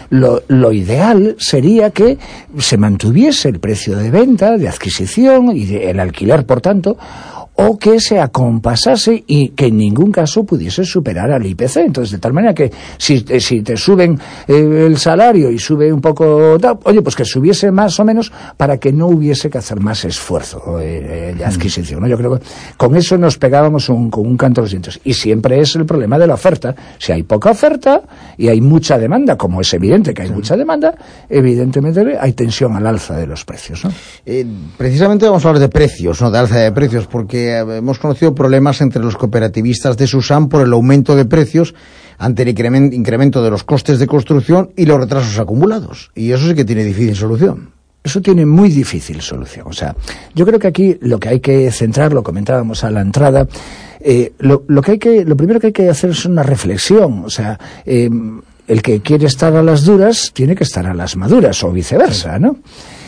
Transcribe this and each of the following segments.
lo ideal sería que se mantuviese el precio de venta, de adquisición y el alquiler, por tanto, o que se acompasase y que en ningún caso pudiese superar al IPC. Entonces, de tal manera que si te suben el salario y sube un poco, oye, pues que subiese más o menos para que no hubiese que hacer más esfuerzo de adquisición, ¿no? Yo creo que con eso nos pegábamos con un canto a los dientes. Y siempre es el problema de la oferta. Si hay poca oferta y hay mucha demanda, como es evidente que hay mucha demanda, evidentemente hay tensión al alza de los precios, ¿no? Precisamente vamos a hablar de precios, ¿no? De alza de precios, porque hemos conocido problemas entre los cooperativistas de Susam por el aumento de precios ante el incremento de los costes de construcción y los retrasos acumulados. Y eso sí que tiene difícil solución. Eso tiene muy difícil solución. O sea, yo creo que aquí lo que hay que centrar, lo comentábamos a la entrada, lo primero que hay que hacer es una reflexión. O sea, el que quiere estar a las duras tiene que estar a las maduras, o viceversa, ¿no?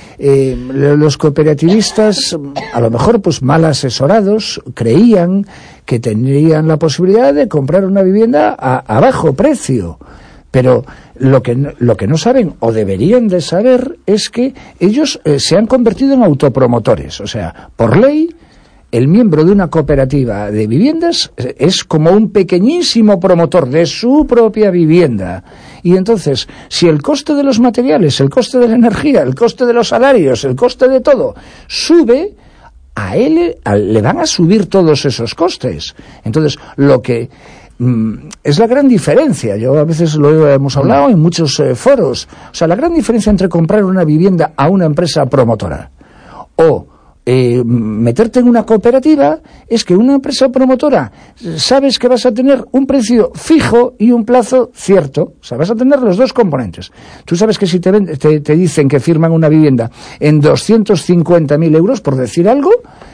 Los cooperativistas, a lo mejor pues mal asesorados, creían que tendrían la posibilidad de comprar una vivienda a bajo precio, pero lo que no saben o deberían de saber es que ellos se han convertido en autopromotores. O sea, por ley, el miembro de una cooperativa de viviendas es como un pequeñísimo promotor de su propia vivienda. Y entonces, si el coste de los materiales, el coste de la energía, el coste de los salarios, el coste de todo sube, a él le van a subir todos esos costes. Entonces, lo que es la gran diferencia, yo a veces lo hemos hablado en muchos foros, o sea, la gran diferencia entre comprar una vivienda a una empresa promotora o meterte en una cooperativa es que una empresa promotora sabes que vas a tener un precio fijo y un plazo cierto. O sea, vas a tener los dos componentes. Tú sabes que si te dicen que firman una vivienda en 250.000 euros, por decir algo,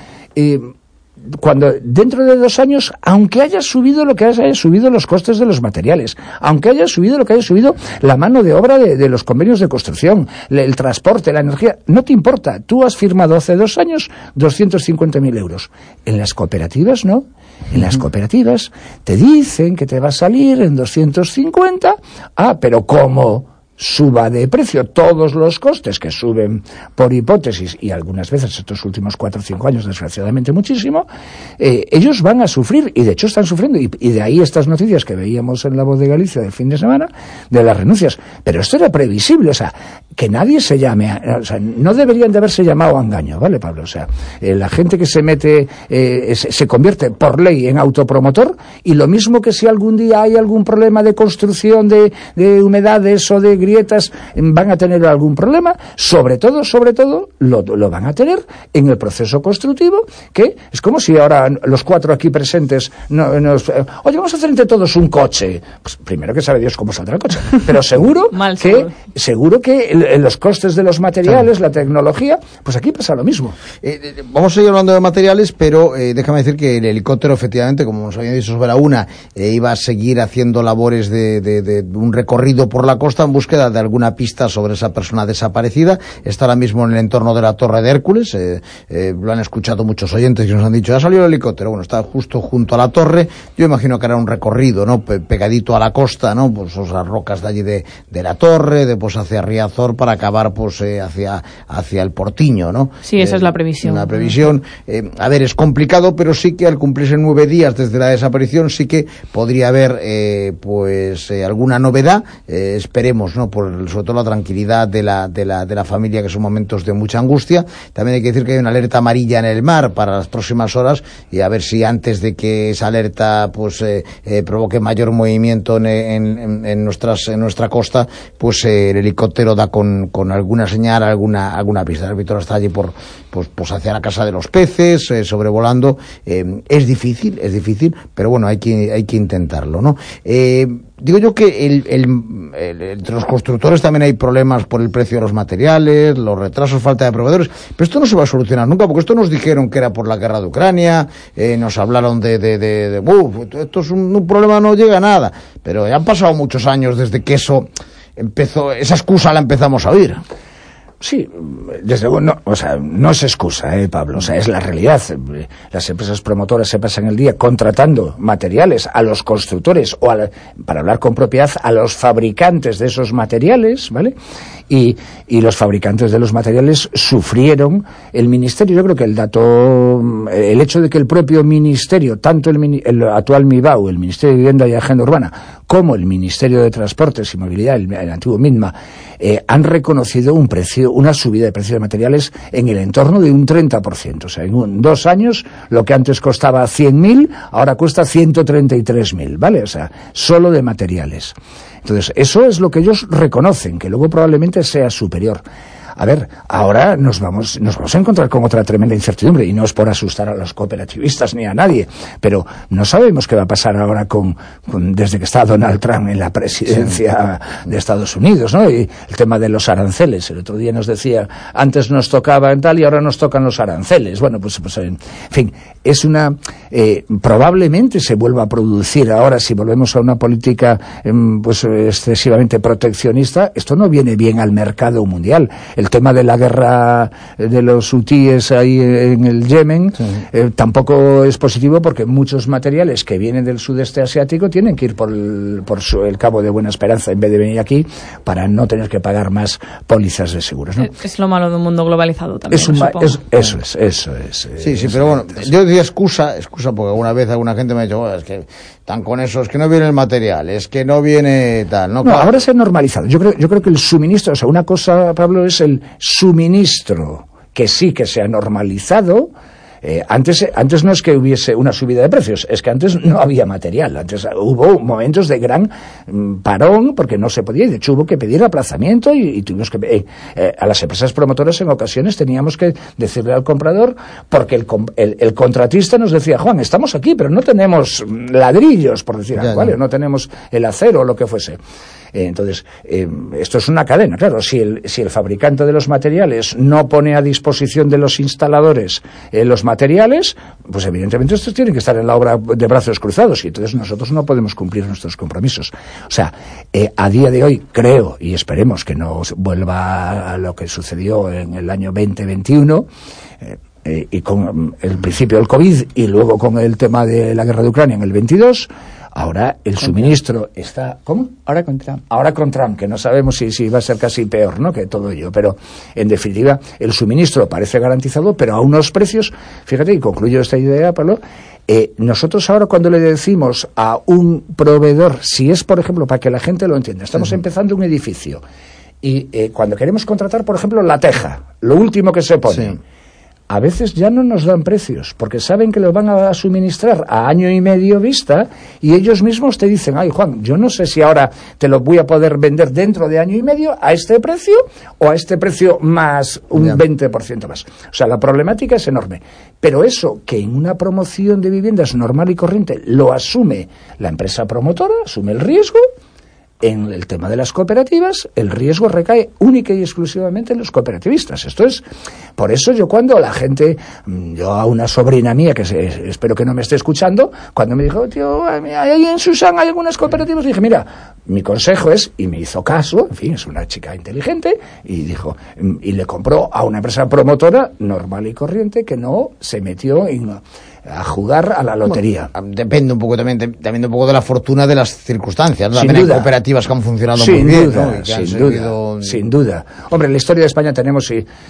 cuando dentro de 2 años, aunque haya subido lo que haya subido los costes de los materiales, aunque haya subido lo que haya subido la mano de obra de los convenios de construcción, el transporte, la energía, no te importa. Tú has firmado hace 2 años 250.000 euros. En las cooperativas, ¿no? En las cooperativas te dicen que te va a salir en 250, pero ¿cómo suba de precio todos los costes que suben por hipótesis, y algunas veces estos últimos 4 o 5 años desgraciadamente muchísimo, ellos van a sufrir, y de hecho están sufriendo, y de ahí estas noticias que veíamos en La Voz de Galicia del fin de semana de las renuncias. Pero esto era previsible, o sea, que nadie se llame o sea, no deberían de haberse llamado a engaño, ¿vale, Pablo? O sea, la gente que se mete se convierte por ley en autopromotor, y lo mismo que si algún día hay algún problema de construcción de humedades o de grietas, van a tener algún problema, sobre todo lo van a tener en el proceso constructivo, que es como si ahora los 4 aquí presentes oye, vamos a hacer entre todos un coche. Pues primero que sabe Dios cómo saldrá el coche, pero seguro que los costes de los materiales, la tecnología, pues aquí pasa lo mismo. Vamos a seguir hablando de materiales, pero déjame decir que el helicóptero, efectivamente, como nos habían dicho sobre la una, iba a seguir haciendo labores de un recorrido por la costa en búsqueda de alguna pista sobre esa persona desaparecida. Está ahora mismo en el entorno de la Torre de Hércules. Lo han escuchado muchos oyentes que nos han dicho, ha salido el helicóptero. Bueno, está justo junto a la torre. Yo imagino que hará un recorrido, ¿no? Pegadito a la costa, ¿no? Pues las rocas de allí de la torre, después hacia Riazor, para acabar pues hacia el Portiño, ¿no? Sí, esa es la previsión. La previsión, a ver, es complicado, pero sí que al cumplirse 9 días desde la desaparición, sí que podría haber alguna novedad. Esperemos, ¿no? Sobre todo la tranquilidad de la familia, que son momentos de mucha angustia. También hay que decir que hay una alerta amarilla en el mar para las próximas horas, y a ver si antes de que esa alerta provoque mayor movimiento en nuestra costa, pues el helicóptero da con alguna señal, alguna pista. El Víctor está allí pues hacia la Casa de los Peces, sobrevolando. Es difícil, pero bueno, hay que intentarlo, ¿no? Digo yo que entre los constructores también hay problemas por el precio de los materiales, los retrasos, falta de proveedores, pero esto no se va a solucionar nunca, porque esto nos dijeron que era por la guerra de Ucrania, nos hablaron esto es un problema, no llega a nada, pero ya han pasado muchos años desde que eso empezó, esa excusa la empezamos a oír. Sí, desde luego, no, o sea, no es excusa, Pablo, o sea, es la realidad. Las empresas promotoras se pasan el día contratando materiales a los constructores o para hablar con propiedad, a los fabricantes de esos materiales, ¿vale? Y los fabricantes de los materiales sufrieron. El Ministerio, yo creo que el hecho de que el propio Ministerio, tanto el actual MIBAU, el Ministerio de Vivienda y Agenda Urbana, como el Ministerio de Transportes y Movilidad, el antiguo MINMA, han reconocido una subida de precios de materiales en el entorno de un 30%. O sea, en 2 años, lo que antes costaba 100.000, ahora cuesta 133.000, ¿vale? O sea, solo de materiales. Entonces, eso es lo que ellos reconocen, que luego probablemente sea superior. A ver, ahora nos vamos a encontrar con otra tremenda incertidumbre, y no es por asustar a los cooperativistas ni a nadie, pero no sabemos qué va a pasar ahora desde que está Donald Trump en la presidencia de Estados Unidos, ¿no? Y el tema de los aranceles. El otro día nos decía, antes nos tocaba en tal y ahora nos tocan los aranceles. Bueno, pues en fin, es probablemente se vuelva a producir ahora, si volvemos a una política excesivamente proteccionista. Esto no viene bien al mercado mundial. El tema de la guerra de los hutíes ahí en el Yemen, sí, tampoco es positivo, porque muchos materiales que vienen del sudeste asiático tienen que ir por el Cabo de Buena Esperanza en vez de venir aquí, para no tener que pagar más pólizas de seguros, ¿no? Es lo malo de un mundo globalizado también, eso es. Sí, pero bueno, yo decía excusa porque alguna vez alguna gente me ha dicho, es que están con eso, es que no viene el material, es que no viene tal. No, claro. Ahora se ha normalizado. Yo creo que el suministro, o sea, una cosa, Pablo, es el suministro, que sí que se ha normalizado. Antes no es que hubiese una subida de precios, es que antes no había material. Antes hubo momentos de gran parón, porque no se podía, y de hecho hubo que pedir aplazamiento, y tuvimos que a las empresas promotoras en ocasiones teníamos que decirle al comprador, porque el contratista nos decía, Juan, estamos aquí, pero no tenemos ladrillos, por decir algo, ¿vale? No tenemos el acero o lo que fuese. Entonces, esto es una cadena, claro. Si el fabricante de los materiales no pone a disposición de los instaladores los materiales, pues evidentemente estos tienen que estar en la obra de brazos cruzados, y entonces nosotros no podemos cumplir nuestros compromisos. O sea, a día de hoy creo, y esperemos que no vuelva a lo que sucedió en el año 2021, y con el principio del COVID, y luego con el tema de la guerra de Ucrania en el 22, ahora el suministro está... ¿Cómo? Ahora con Trump. Ahora con Trump, que no sabemos si va a ser casi peor, ¿no?, que todo ello. Pero, en definitiva, el suministro parece garantizado, pero a unos precios... Fíjate, y concluyo esta idea, Pablo, nosotros ahora, cuando le decimos a un proveedor, si es, por ejemplo, para que la gente lo entienda, estamos empezando un edificio, y cuando queremos contratar, por ejemplo, la teja, lo último que se pone... Sí. A veces ya no nos dan precios, porque saben que los van a suministrar a 1 año y medio vista, y ellos mismos te dicen, ay, Juan, yo no sé si ahora te lo voy a poder vender dentro de 1 año y medio a este precio, o a este precio más un 20% más. O sea, la problemática es enorme. Pero eso, que en una promoción de viviendas normal y corriente lo asume la empresa promotora, asume el riesgo. En el tema de las cooperativas, el riesgo recae única y exclusivamente en los cooperativistas. Esto es, por eso yo cuando la gente, yo a una sobrina mía, que espero que no me esté escuchando, cuando me dijo, tío, ahí en Susan hay algunas cooperativas, dije, mira, mi consejo es, y me hizo caso, en fin, es una chica inteligente, y dijo, y le compró a una empresa promotora normal y corriente que no se metió a jugar a la lotería. Bueno, depende un poco también un poco de la fortuna de las circunstancias, ¿no? Sin También duda. Hay cooperativas que han funcionado Sin muy bien, duda, ¿no? Y que sin duda. Hombre, en la historia de España tenemos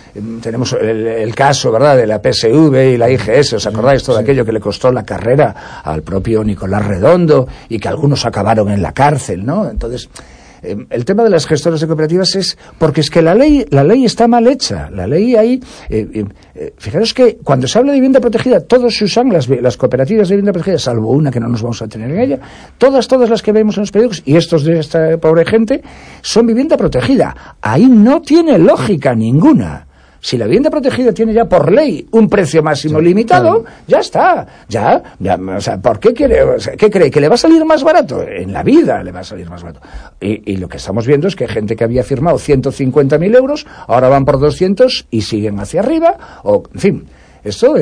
el caso, ¿verdad?, de la PSV y la IGS. ¿Os acordáis todo aquello que le costó la carrera al propio Nicolás Redondo, y que algunos acabaron en la cárcel, ¿no? Entonces, el tema de las gestoras de cooperativas es porque es que la ley está mal hecha. La ley ahí, fijaros que cuando se habla de vivienda protegida, todos se usan las cooperativas de vivienda protegida, salvo una que no nos vamos a tener en ella, todas las que vemos en los periódicos, y estos de esta pobre gente, son vivienda protegida. Ahí no tiene lógica ninguna. Si la vivienda protegida tiene ya por ley un precio máximo limitado, ya está. Ya, o sea, ¿por qué quiere? O sea, ¿qué cree? ¿Que le va a salir más barato? En la vida le va a salir más barato. Y lo que estamos viendo es que gente que había firmado 150.000 euros, ahora van por 200 y siguen hacia arriba, o, en fin, esto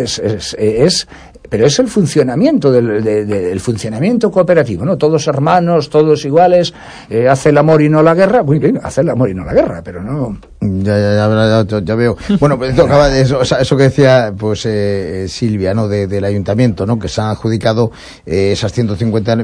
pero es el funcionamiento del funcionamiento cooperativo, ¿no? Todos hermanos, todos iguales, hace el amor y no la guerra. Muy bien, hace el amor y no la guerra, pero no Ya veo. Bueno, pues tocaba de eso que decía pues Silvia, ¿no? Del ayuntamiento, ¿no? Que se han adjudicado esas 150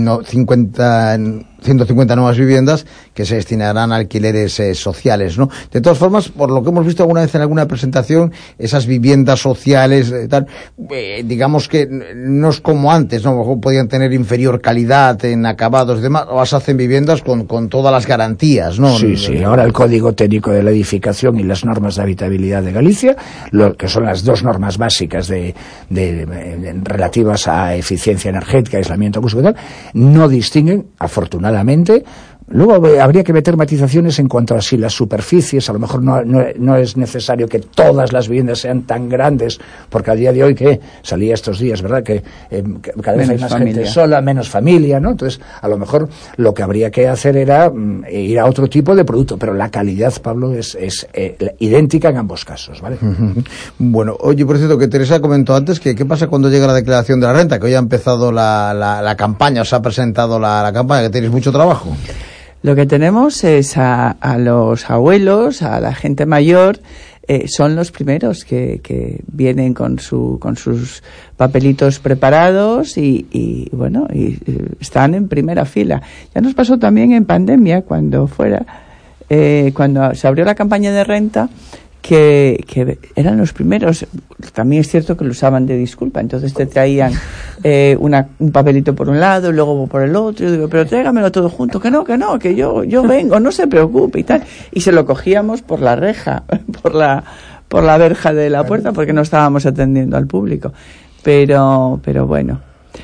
nuevas viviendas que se destinarán a alquileres sociales, ¿no? De todas formas, por lo que hemos visto alguna vez en alguna presentación, esas viviendas sociales, digamos que no es como antes, ¿no? A lo mejor podían tener inferior calidad en acabados y demás, o se hacen viviendas con todas las garantías, ¿no? Sí. Ahora el Código Técnico de la Edificación y las normas de habitabilidad de Galicia, que son las dos normas básicas relativas a eficiencia energética, aislamiento acústico y tal, no distinguen, afortunadamente. Luego habría que meter matizaciones en cuanto a si las superficies, a lo mejor no es necesario que todas las viviendas sean tan grandes, porque a día de hoy, que salía estos días, ¿verdad?, que cada vez hay más gente sola, menos familia, ¿no? Entonces, a lo mejor lo que habría que hacer era ir a otro tipo de producto, pero la calidad, Pablo, es idéntica en ambos casos, ¿vale? Bueno, oye, por cierto, que Teresa comentó antes que qué pasa cuando llega la declaración de la renta, que hoy ha empezado la campaña, os ha presentado la campaña, que tenéis mucho trabajo. Lo que tenemos es a los abuelos, a la gente mayor, son los primeros que vienen con sus papelitos preparados y están en primera fila. Ya nos pasó también en pandemia, cuando se abrió la campaña de renta, que eran los primeros. También es cierto que lo usaban de disculpa, entonces te traían un papelito por un lado y luego por el otro. Yo digo, pero tráigamelo todo junto, que no, que yo vengo, no se preocupe y tal. Y se lo cogíamos por la reja, por la verja de la puerta, porque no estábamos atendiendo al público. Pero bueno.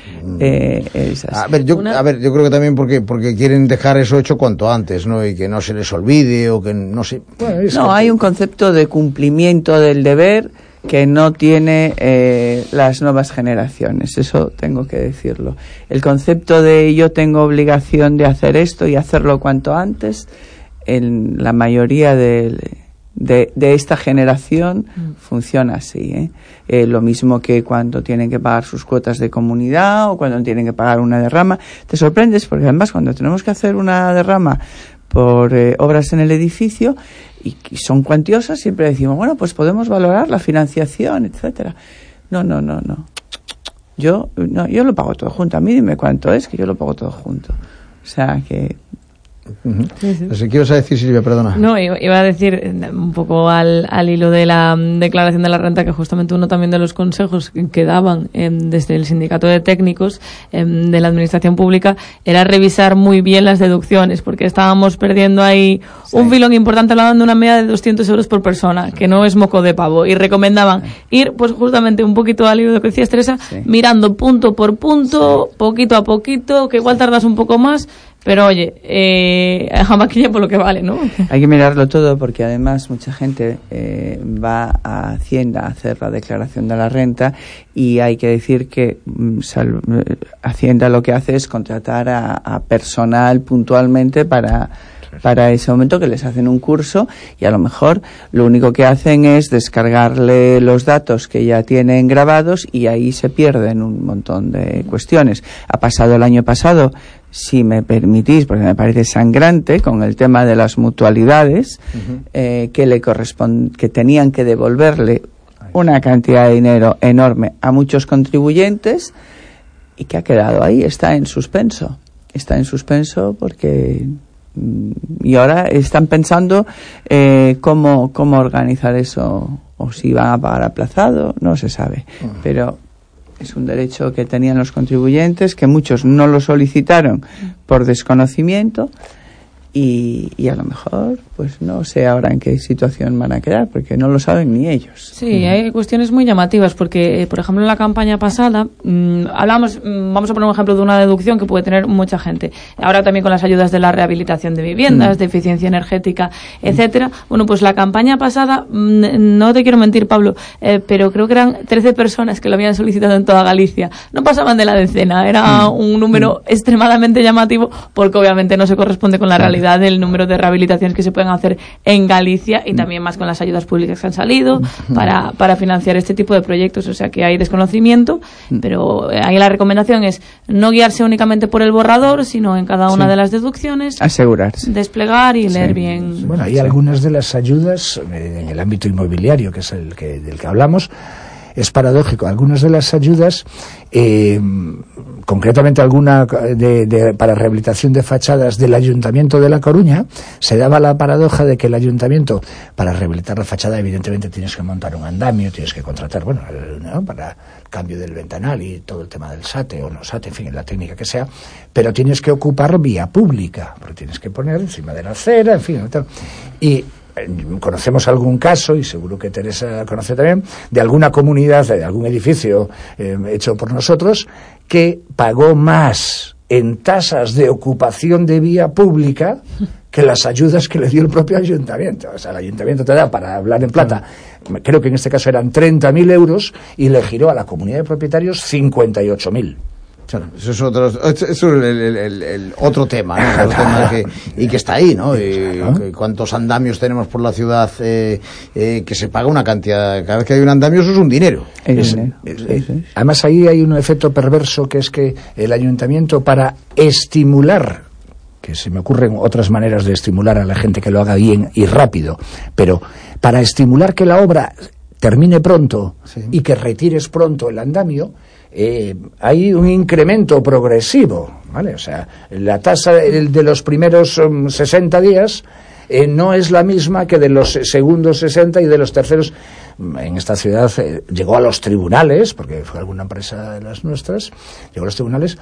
A ver, yo creo que también porque quieren dejar eso hecho cuanto antes, ¿no? Y que no se les olvide, o que no sé. No, hay un concepto de cumplimiento del deber que no tiene las nuevas generaciones, eso tengo que decirlo. El concepto de yo tengo obligación de hacer esto y hacerlo cuanto antes, en la mayoría de esta generación funciona así, lo mismo que cuando tienen que pagar sus cuotas de comunidad o cuando tienen que pagar una derrama. Te sorprendes porque además cuando tenemos que hacer una derrama por obras en el edificio y son cuantiosas, siempre decimos, bueno, pues podemos valorar la financiación, etcétera. No. Yo lo pago todo junto. A mí dime cuánto es, que yo lo pago todo junto. O sea que... Sí. ¿Qué ibas a decir, Silvia? Perdona. No, iba a decir un poco al hilo de la declaración de la renta, que justamente uno también de los consejos que daban desde el sindicato de técnicos de la administración pública era revisar muy bien las deducciones, porque estábamos perdiendo ahí un filón importante, hablaban de una media de 200 euros por persona, que no es moco de pavo, y recomendaban ir pues justamente un poquito al hilo de lo que decías, Teresa, mirando punto por punto, poquito a poquito, que igual tardas un poco más, pero oye, a maquilla por lo que vale, ¿no? Hay que mirarlo todo, porque además mucha gente va a Hacienda a hacer la declaración de la renta, y hay que decir que Hacienda lo que hace es contratar a personal puntualmente para ese momento, que les hacen un curso, y a lo mejor lo único que hacen es descargarle los datos que ya tienen grabados, y ahí se pierden un montón de cuestiones. Ha pasado el año pasado, si me permitís, porque me parece sangrante, con el tema de las mutualidades, que tenían que devolverle una cantidad de dinero enorme a muchos contribuyentes, y que ha quedado ahí, está en suspenso porque... Y ahora están pensando cómo organizar eso, o si van a pagar aplazado, no se sabe. Pero es un derecho que tenían los contribuyentes, que muchos no lo solicitaron por desconocimiento, y a lo mejor, pues no sé ahora en qué situación van a quedar, porque no lo saben ni ellos. Sí, hay cuestiones muy llamativas, porque, por ejemplo, en la campaña pasada, hablamos, vamos a poner un ejemplo de una deducción que puede tener mucha gente. Ahora también con las ayudas de la rehabilitación de viviendas, de eficiencia energética, etcétera. Bueno, pues la campaña pasada, no te quiero mentir, Pablo, pero creo que eran 13 personas que lo habían solicitado en toda Galicia. No pasaban de la decena, era un número extremadamente llamativo, porque obviamente no se corresponde con la realidad realidad del número de rehabilitaciones que se pueden hacer en Galicia, y también más con las ayudas públicas que han salido para financiar este tipo de proyectos. O sea que hay desconocimiento, pero ahí la recomendación es no guiarse únicamente por el borrador, sino en cada una de las deducciones asegurarse, desplegar y leer bien. Bueno, hay algunas de las ayudas en el ámbito inmobiliario, que es del que hablamos. Es paradójico, algunas de las ayudas, concretamente alguna para rehabilitación de fachadas del Ayuntamiento de La Coruña, se daba la paradoja de que el Ayuntamiento, para rehabilitar la fachada, evidentemente tienes que montar un andamio, tienes que contratar, para el cambio del ventanal y todo el tema del SATE o no SATE, en fin, la técnica que sea, pero tienes que ocupar vía pública, porque tienes que poner encima de la acera, en fin, tal. Y conocemos algún caso, y seguro que Teresa conoce también, de alguna comunidad, de algún edificio hecho por nosotros, que pagó más en tasas de ocupación de vía pública que las ayudas que le dio el propio ayuntamiento. O sea, el ayuntamiento te da, para hablar en plata, creo que en este caso eran 30.000 euros, y le giró a la comunidad de propietarios 58.000. Claro, eso es el otro tema, ¿no? Otro tema que está ahí, ¿no? ¿Cuántos andamios tenemos por la ciudad que se paga una cantidad? Cada vez que hay un andamio, eso es un dinero. Además, ahí hay un efecto perverso, que es que el ayuntamiento, para estimular, que se me ocurren otras maneras de estimular a la gente que lo haga bien y rápido, pero para estimular que la obra termine pronto y que retires pronto el andamio, hay un incremento progresivo, ¿vale? O sea, la tasa de los primeros 60 días no es la misma que de los segundos 60 y de los terceros. En esta ciudad llegó a los tribunales, porque fue alguna empresa de las nuestras, llegó a los tribunales,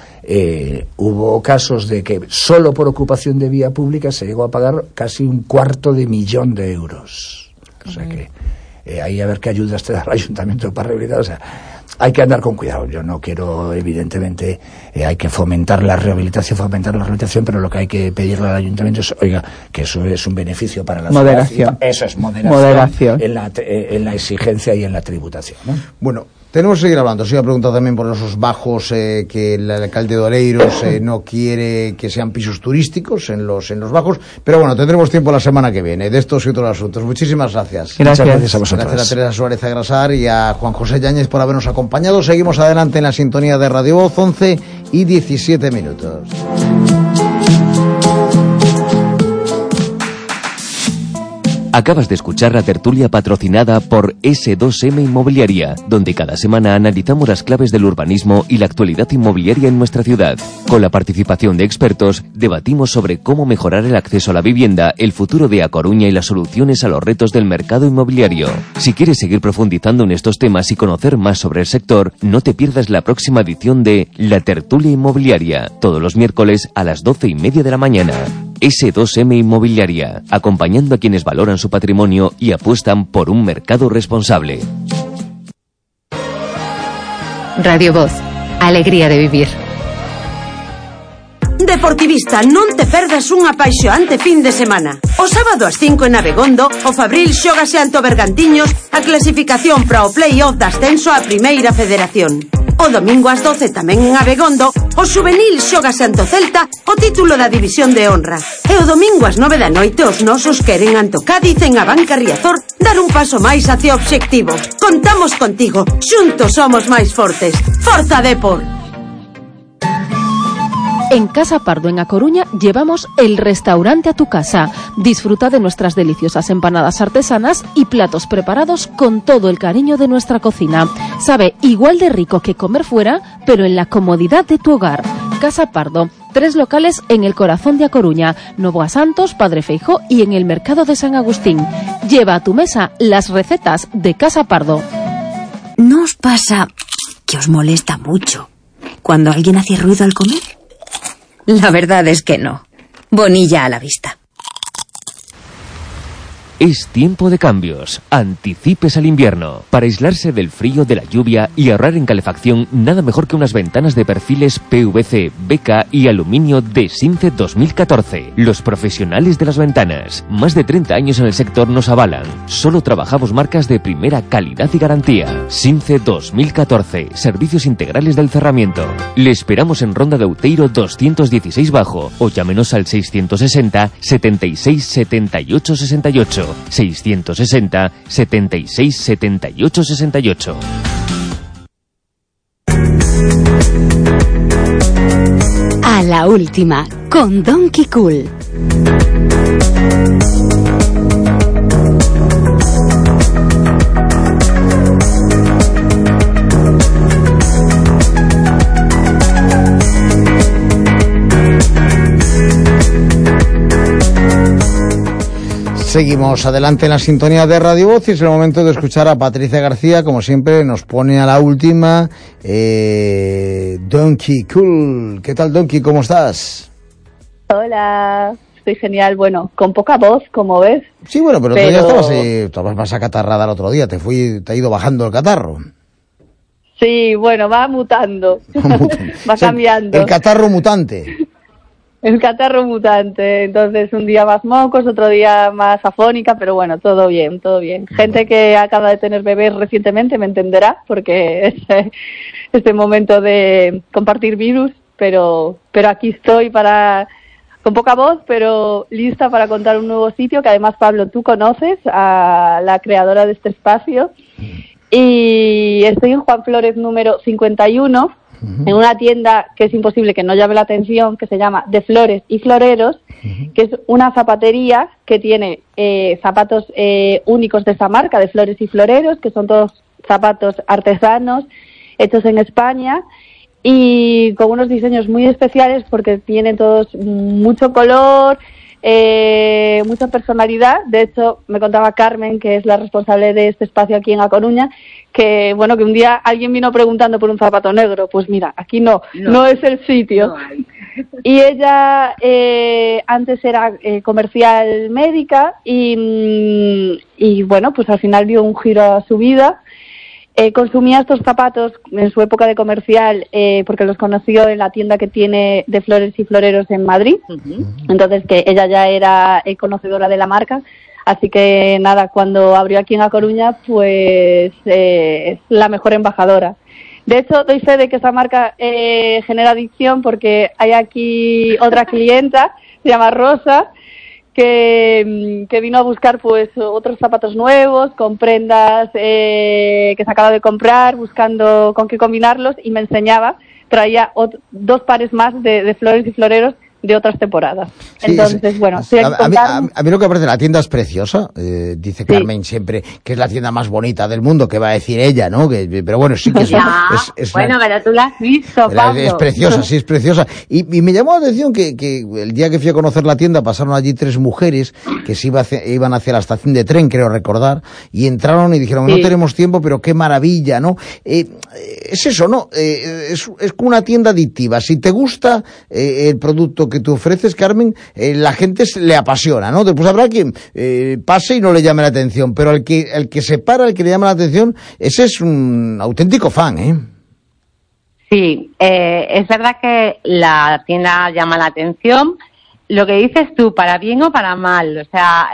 hubo casos de que solo por ocupación de vía pública se llegó a pagar casi 250.000 euros. O sea que ahí a ver qué ayudas te da el ayuntamiento para rehabilitar. O sea, hay que andar con cuidado. Yo no quiero, evidentemente, hay que fomentar la rehabilitación, pero lo que hay que pedirle al ayuntamiento es, oiga, que eso es un beneficio para la moderación. Ciudad. Eso es moderación. En la exigencia y en la tributación, ¿no? Bueno, tenemos que seguir hablando. Se iba a preguntar también por esos bajos que el alcalde de Oleiros no quiere que sean pisos turísticos en los bajos, pero bueno, tendremos tiempo la semana que viene de estos y otros asuntos. Muchísimas gracias. Muchas gracias a vosotros. Gracias a Teresa Suárez Agrasar y a Juan José Yáñez por habernos acompañado. Seguimos adelante en la sintonía de Radio Voz, 11:17. Acabas de escuchar la tertulia patrocinada por S2M Inmobiliaria, donde cada semana analizamos las claves del urbanismo y la actualidad inmobiliaria en nuestra ciudad. Con la participación de expertos, debatimos sobre cómo mejorar el acceso a la vivienda, el futuro de A Coruña y las soluciones a los retos del mercado inmobiliario. Si quieres seguir profundizando en estos temas y conocer más sobre el sector, no te pierdas la próxima edición de La Tertulia Inmobiliaria, todos los miércoles a las 12:30 de la mañana. S2M Inmobiliaria, acompañando a quienes valoran su patrimonio y apuestan por un mercado responsable. Radio Voz, alegría de vivir. Deportivista, non te perdas un apaixoante fin de semana. O sábado ás 5 en Abegondo, o Fabril xógase ante o Bergantiños a clasificación para o play-off de ascenso á Primeira Federación. O domingo ás 12 tamén en Abegondo, o Xuvenil xógase ante o Celta o título da División de Honra. E o domingo ás 9 da noite os nosos queren ante o Cádiz en Abanca Riazor dar un paso máis hacia o obxectivo. Contamos contigo, xuntos somos máis fortes. Forza Depor! En Casa Pardo, en A Coruña, llevamos el restaurante a tu casa. Disfruta de nuestras deliciosas empanadas artesanas y platos preparados con todo el cariño de nuestra cocina. Sabe igual de rico que comer fuera, pero en la comodidad de tu hogar. Casa Pardo, 3 locales en el corazón de A Coruña, Novo a Santos, Padre Feijóo y en el Mercado de San Agustín. Lleva a tu mesa las recetas de Casa Pardo. ¿No os pasa que os molesta mucho cuando alguien hace ruido al comer? La verdad es que no. Bonilla a la vista. Es tiempo de cambios. Anticipes al invierno. Para aislarse del frío, de la lluvia y ahorrar en calefacción, nada mejor que unas ventanas de perfiles PVC, BK y aluminio de Since 2014. Los profesionales de las ventanas. Más de 30 años en el sector nos avalan. Solo trabajamos marcas de primera calidad y garantía. Since 2014. Servicios integrales del cerramiento. Le esperamos en Ronda de Outeiro 216 bajo o llámenos al 660 76 78 68. 660 76 78 68. A la última, con Donkey Cool. Seguimos adelante en la sintonía de Radio Voz y es el momento de escuchar a Patricia García, como siempre nos pone a la última. Donkey Cool. ¿Qué tal, Donkey? ¿Cómo estás? Hola, estoy genial. Bueno, con poca voz, como ves. Sí, bueno, pero ya estabas más acatarrada el otro día, te ha ido bajando el catarro. Sí, bueno, va mutando. Va cambiando. El catarro mutante. El catarro mutante, entonces un día más mocos, otro día más afónica, pero bueno, todo bien, todo bien. Gente que acaba de tener bebés recientemente me entenderá, porque es este momento de compartir virus, pero aquí estoy con poca voz, pero lista para contar un nuevo sitio, que además, Pablo, tú conoces a la creadora de este espacio, y estoy en Juan Flores número 51, en una tienda que es imposible que no llame la atención, que se llama De Flores y Floreros, que es una zapatería que tiene zapatos únicos de esa marca, De Flores y Floreros, que son todos zapatos artesanos, hechos en España, y con unos diseños muy especiales porque tienen todos mucho color, mucha personalidad. De hecho, me contaba Carmen, que es la responsable de este espacio aquí en A Coruña, que bueno, que un día alguien vino preguntando por un zapato negro. Pues mira, aquí no es el sitio. No hay. Y ella antes era comercial médica y bueno, pues al final dio un giro a su vida. Consumía estos zapatos en su época de comercial porque los conoció en la tienda que tiene De Flores y Floreros en Madrid. Entonces, que ella ya era conocedora de la marca. Así que nada, cuando abrió aquí en A Coruña, pues es la mejor embajadora. De hecho, doy fe de que esa marca genera adicción porque hay aquí otra clienta, se llama Rosa, que vino a buscar pues otros zapatos nuevos, con prendas que se acaba de comprar, buscando con qué combinarlos, y me enseñaba, traía 2 pares más de Flores y Floreros de otras temporadas. Sí, entonces, bueno, a mí lo que me parece, la tienda es preciosa, dice Carmen siempre que es la tienda más bonita del mundo, que va a decir ella, ¿no? Pero bueno, sí que es bueno, pero tú la has visto, Pablo. Es preciosa, sí, es preciosa. Y me llamó la atención que el día que fui a conocer la tienda pasaron allí 3 mujeres que se iban hacia la estación de tren, creo recordar, y entraron y dijeron, no tenemos tiempo, pero qué maravilla, ¿no? Es eso, ¿no? Es como una tienda adictiva. Si te gusta el producto que tú ofreces, Carmen, la gente le apasiona, ¿no? Después habrá quien pase y no le llame la atención, pero el que se para, el que le llama la atención, ese es un auténtico fan, ¿eh? Sí, es verdad que la tienda llama la atención. Lo que dices tú, para bien o para mal, o sea,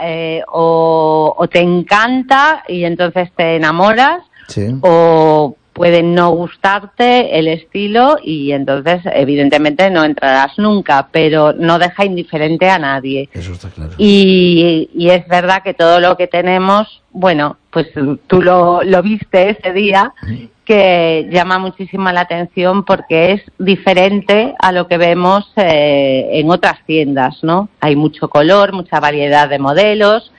o te encanta y entonces te enamoras, o puede no gustarte el estilo y entonces evidentemente no entrarás nunca, pero no deja indiferente a nadie. Eso está claro. Y es verdad que todo lo que tenemos, bueno, pues tú lo viste ese día, que llama muchísimo la atención porque es diferente a lo que vemos en otras tiendas, ¿no? Hay mucho color, mucha variedad de modelos.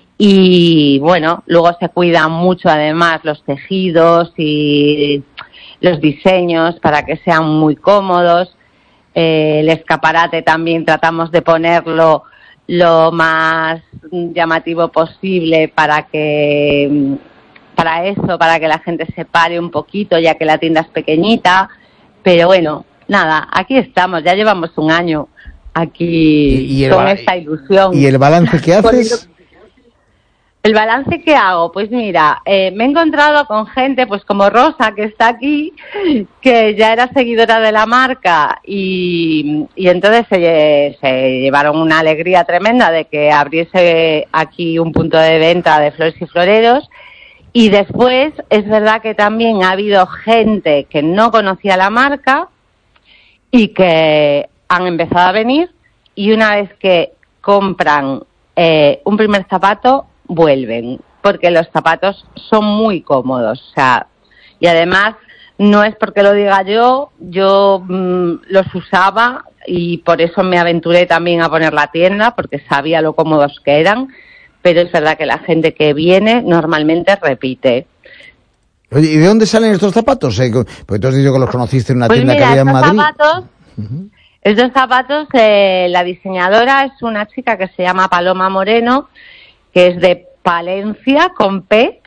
Y bueno, luego se cuidan mucho además los tejidos y los diseños para que sean muy cómodos. El escaparate también tratamos de ponerlo lo más llamativo posible para que la gente se pare un poquito, ya que la tienda es pequeñita. Pero bueno, nada, aquí estamos, ya llevamos un año aquí con esta ilusión. ¿Y el balance que haces? ¿El balance que hago? Pues mira, me he encontrado con gente, pues como Rosa, que está aquí, que ya era seguidora de la marca y entonces se llevaron una alegría tremenda de que abriese aquí un punto de venta de flores y floreros. Y después es verdad que también ha habido gente que no conocía la marca y que han empezado a venir, y una vez que compran un primer zapato, vuelven, porque los zapatos son muy cómodos, o sea, y además no es porque lo diga yo los usaba y por eso me aventuré también a poner la tienda, porque sabía lo cómodos que eran, pero es verdad que la gente que viene normalmente repite. Oye, ¿y de dónde salen estos zapatos? Porque tú has dicho que los conociste en una tienda que había en Madrid. Estos zapatos, la diseñadora es una chica que se llama Paloma Moreno, que es de Palencia, con P,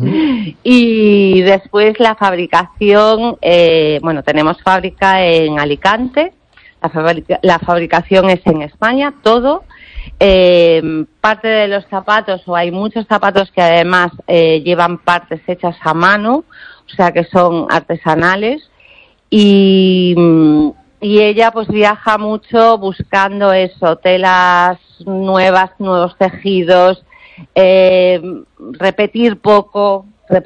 y después la fabricación, tenemos fábrica en Alicante, la fabricación es en España, todo. Parte de los zapatos, o hay muchos zapatos que además llevan partes hechas a mano, o sea que son artesanales, y ella pues viaja mucho buscando eso, telas nuevas, nuevos tejidos, repetir poco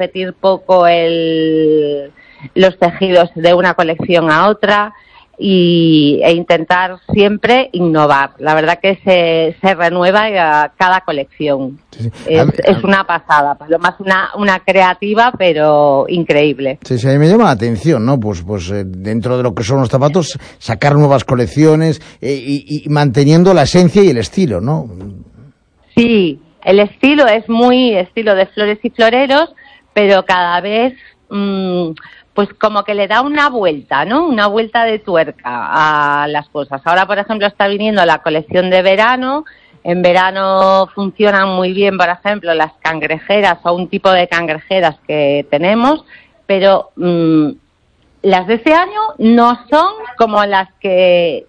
los tejidos de una colección a otra e intentar siempre innovar. La verdad que se renueva cada colección. Sí. Es una pasada, lo más una creativa, pero increíble. Sí, a mí me llama la atención, ¿no? Pues dentro de lo que son los zapatos, sacar nuevas colecciones y manteniendo la esencia y el estilo, ¿no? Sí, el estilo es muy estilo de flores y floreros, pero cada vez pues como que le da una vuelta, ¿no? Una vuelta de tuerca a las cosas. Ahora, por ejemplo, está viniendo la colección de verano. En verano funcionan muy bien, por ejemplo, las cangrejeras o un tipo de cangrejeras que tenemos, pero las de este año no son como las que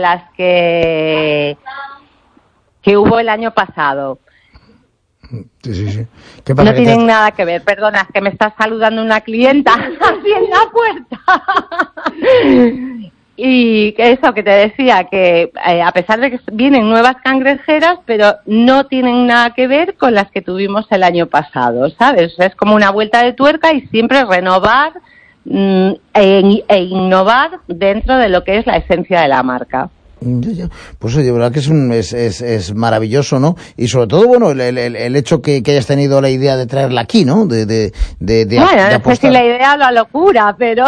hubo el año pasado. Sí. No tienen nada que ver, perdona, es que me está saludando una clienta así en la puerta. Y eso que te decía, que a pesar de que vienen nuevas cangrejeras, pero no tienen nada que ver con las que tuvimos el año pasado, ¿sabes? Es como una vuelta de tuerca y siempre renovar e innovar dentro de lo que es la esencia de la marca. Pues oye, verdad que es maravilloso, ¿no? Y sobre todo, bueno, el hecho que hayas tenido la idea de traerla aquí, ¿no? Bueno, no sé si la idea o la locura, pero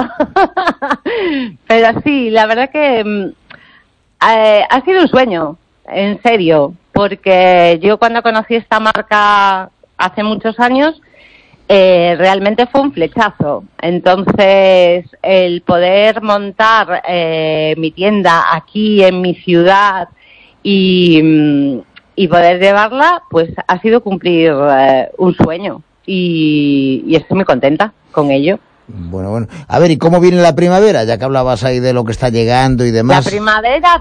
sí, la verdad que ha sido un sueño, en serio, porque yo cuando conocí esta marca hace muchos años, realmente fue un flechazo. Entonces, el poder montar mi tienda aquí en mi ciudad y poder llevarla, pues ha sido cumplir un sueño. Y estoy muy contenta con ello. Bueno. A ver, ¿y cómo viene la primavera? Ya que hablabas ahí de lo que está llegando y demás. La primavera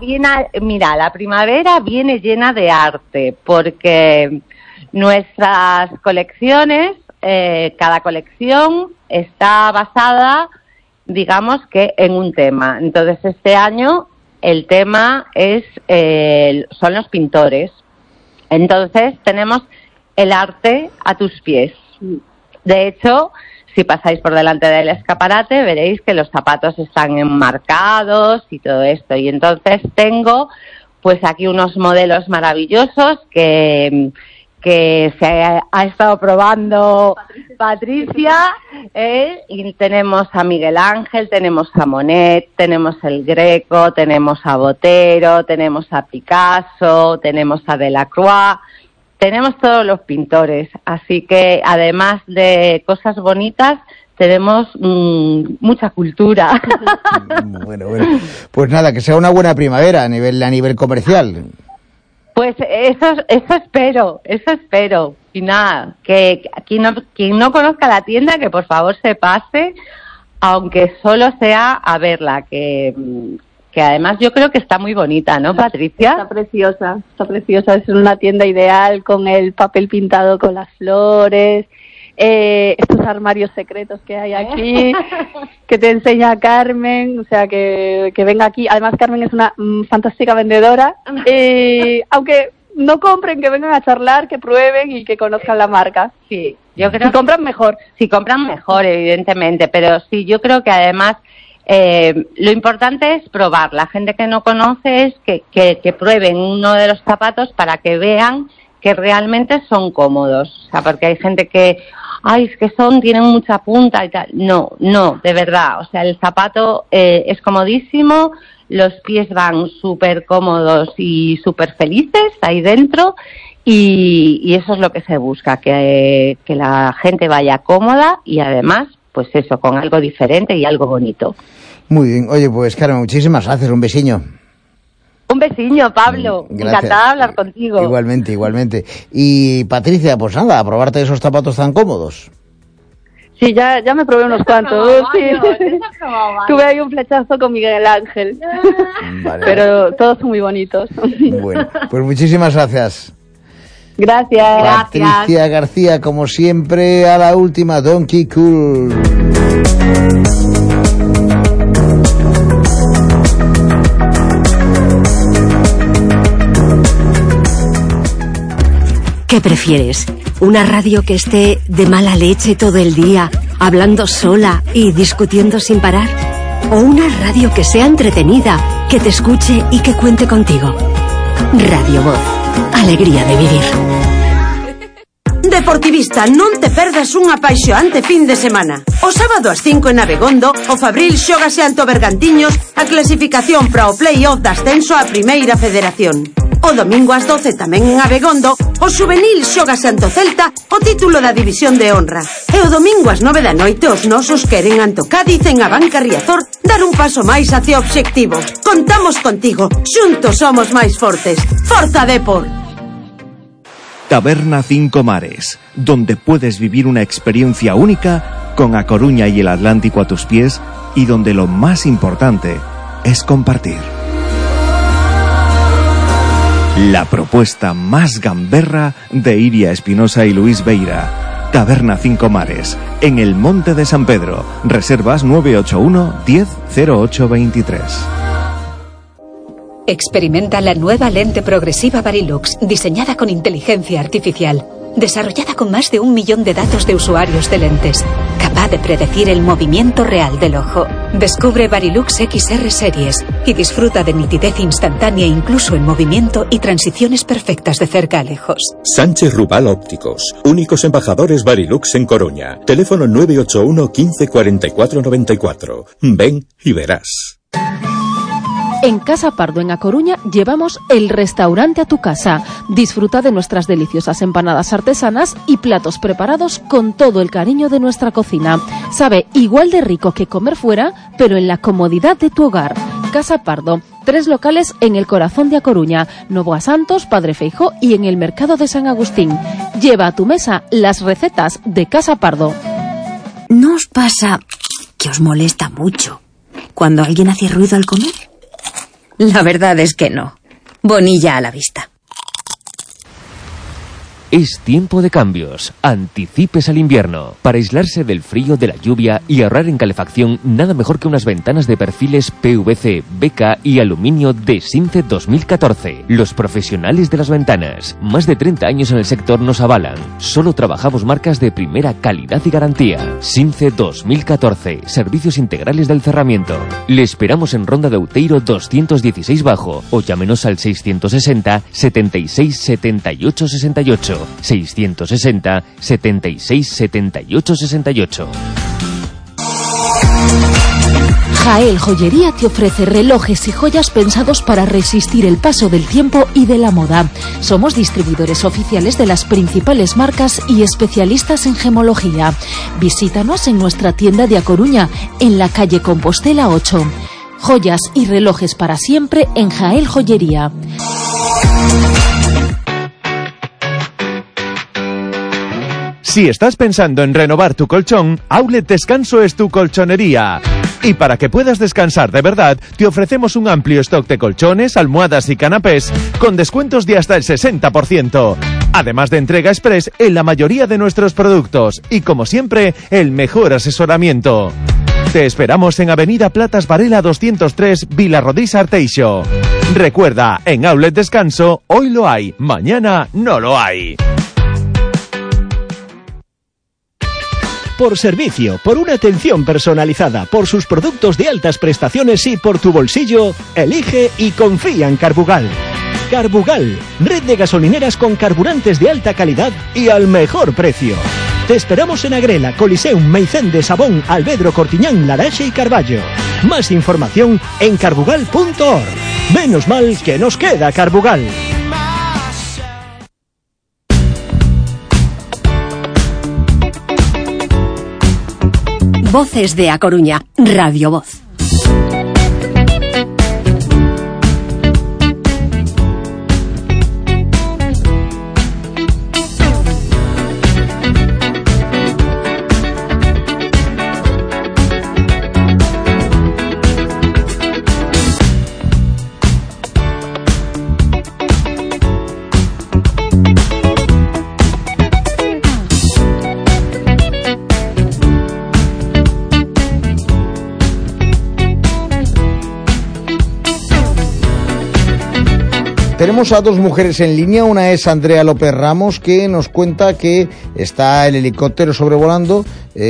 viene llena de arte, porque nuestras colecciones, cada colección está basada, digamos que en un tema. Entonces este año el tema son los pintores. Entonces tenemos el arte a tus pies. De hecho, si pasáis por delante del escaparate veréis que los zapatos están enmarcados y todo esto. Y entonces tengo pues aquí unos modelos maravillosos que se ha estado probando Patricia, y tenemos a Miguel Ángel, tenemos a Monet, tenemos el Greco, tenemos a Botero, tenemos a Picasso, tenemos a Delacroix, tenemos todos los pintores, así que además de cosas bonitas, tenemos mucha cultura. Bueno, pues nada, que sea una buena primavera a nivel comercial. Pues eso espero. Y nada, que quien no conozca la tienda, que por favor se pase, aunque solo sea a verla, que que además yo creo que está muy bonita, ¿no, Patricia? Está preciosa, es una tienda ideal con el papel pintado con las flores, estos armarios secretos que hay aquí, que te enseña Carmen, o sea, que venga aquí. Además, Carmen es una fantástica vendedora, aunque no compren, que vengan a charlar, que prueben y que conozcan la marca. Sí, yo creo si compran mejor. Si compran mejor, evidentemente, pero sí, yo creo que además lo importante es probar. La gente que no conoce es que prueben uno de los zapatos para que vean que realmente son cómodos. O sea, porque hay gente que, es que tienen mucha punta y tal. No, de verdad. O sea, el zapato es comodísimo, los pies van súper cómodos y súper felices ahí dentro, y eso es lo que se busca, que la gente vaya cómoda y además, pues eso, con algo diferente y algo bonito. Muy bien. Oye, pues Carmen, muchísimas gracias. Un besiño. Un besiño, Pablo. Gracias. Encantada de hablar contigo. Igualmente. Y Patricia, pues nada, a probarte esos zapatos tan cómodos. Sí, ya me probé unos cuantos. Tuve ahí un flechazo con Miguel Ángel. Vale. Pero todos son muy bonitos. Bueno, pues muchísimas gracias. Gracias. Patricia García, como siempre, a la última, Donkey Cool. ¿Qué prefieres? ¿Una radio que esté de mala leche todo el día, hablando sola y discutiendo sin parar? ¿O una radio que sea entretenida, que te escuche y que cuente contigo? Radio Voz. Alegría de vivir. Deportivista, non te perdas un apaixoante fin de semana. O sábado ás 5 en Abegondo, o Fabril xógase ante o Bergantiños a clasificación para o play-off de ascenso á Primeira Federación. O domingo ás 12 tamén en Abegondo, o Xuvenil xógase ante o Celta o título da División de Honra. E o domingo ás 9 da noite os nosos queren ante o Cádiz en a Banca Riazor dar un paso máis hacia o obxectivo. Contamos contigo, xuntos somos máis fortes. Forza Depor. Taberna Cinco Mares, donde puedes vivir una experiencia única con A Coruña y el Atlántico a tus pies, y donde lo más importante es compartir. La propuesta más gamberra de Iria Espinosa y Luis Beira. Taberna Cinco Mares, en el Monte de San Pedro. Reservas 981 10 08 23. Experimenta la nueva lente progresiva Varilux, diseñada con inteligencia artificial, desarrollada con más de 1 millón de datos de usuarios de lentes, capaz de predecir el movimiento real del ojo. Descubre Varilux XR Series y disfruta de nitidez instantánea incluso en movimiento y transiciones perfectas de cerca a lejos. Sánchez Rubal Ópticos, únicos embajadores Varilux en Coruña. Teléfono 981 15 44 94. Ven y verás. En Casa Pardo, en A Coruña, llevamos el restaurante a tu casa. Disfruta de nuestras deliciosas empanadas artesanas y platos preparados con todo el cariño de nuestra cocina. Sabe igual de rico que comer fuera, pero en la comodidad de tu hogar. Casa Pardo, 3 locales en el corazón de A Coruña, Novoa Santos, Padre Feijóo y en el Mercado de San Agustín. Lleva a tu mesa las recetas de Casa Pardo. ¿No os pasa que os molesta mucho cuando alguien hace ruido al comer? La verdad es que no. Bonilla a la vista. Es tiempo de cambios. Anticipes al invierno. Para aislarse del frío, de la lluvia y ahorrar en calefacción, nada mejor que unas ventanas de perfiles PVC, BK y aluminio de Since 2014. Los profesionales de las ventanas. Más de 30 años en el sector nos avalan. Solo trabajamos marcas de primera calidad y garantía. Since 2014. Servicios integrales del cerramiento. Le esperamos en Ronda de Outeiro 216 Bajo o llámenos al 660 76 78 68. 660 76 78 68. Jael Joyería te ofrece relojes y joyas pensados para resistir el paso del tiempo y de la moda. Somos distribuidores oficiales de las principales marcas y especialistas en gemología. Visítanos en nuestra tienda de A Coruña, en la calle Compostela 8. Joyas y relojes para siempre en Jael Joyería. Si estás pensando en renovar tu colchón, Outlet Descanso es tu colchonería. Y para que puedas descansar de verdad, te ofrecemos un amplio stock de colchones, almohadas y canapés con descuentos de hasta el 60%. Además de entrega express en la mayoría de nuestros productos y, como siempre, el mejor asesoramiento. Te esperamos en Avenida Platas Varela 203, Vilarrodís Arteixo. Recuerda, en Outlet Descanso, hoy lo hay, mañana no lo hay. Por servicio, por una atención personalizada, por sus productos de altas prestaciones y por tu bolsillo, elige y confía en Carbugal. Carbugal, red de gasolineras con carburantes de alta calidad y al mejor precio. Te esperamos en Agrela, Coliseum, Meicende, Sabón, Albedro, Cortiñán, Laraxe y Carballo. Más información en carbugal.org. Menos mal que nos queda Carbugal. Voces de A Coruña, Radio Voz. Tenemos a dos mujeres en línea, una es Andrea López Ramos, que nos cuenta que está el helicóptero sobrevolando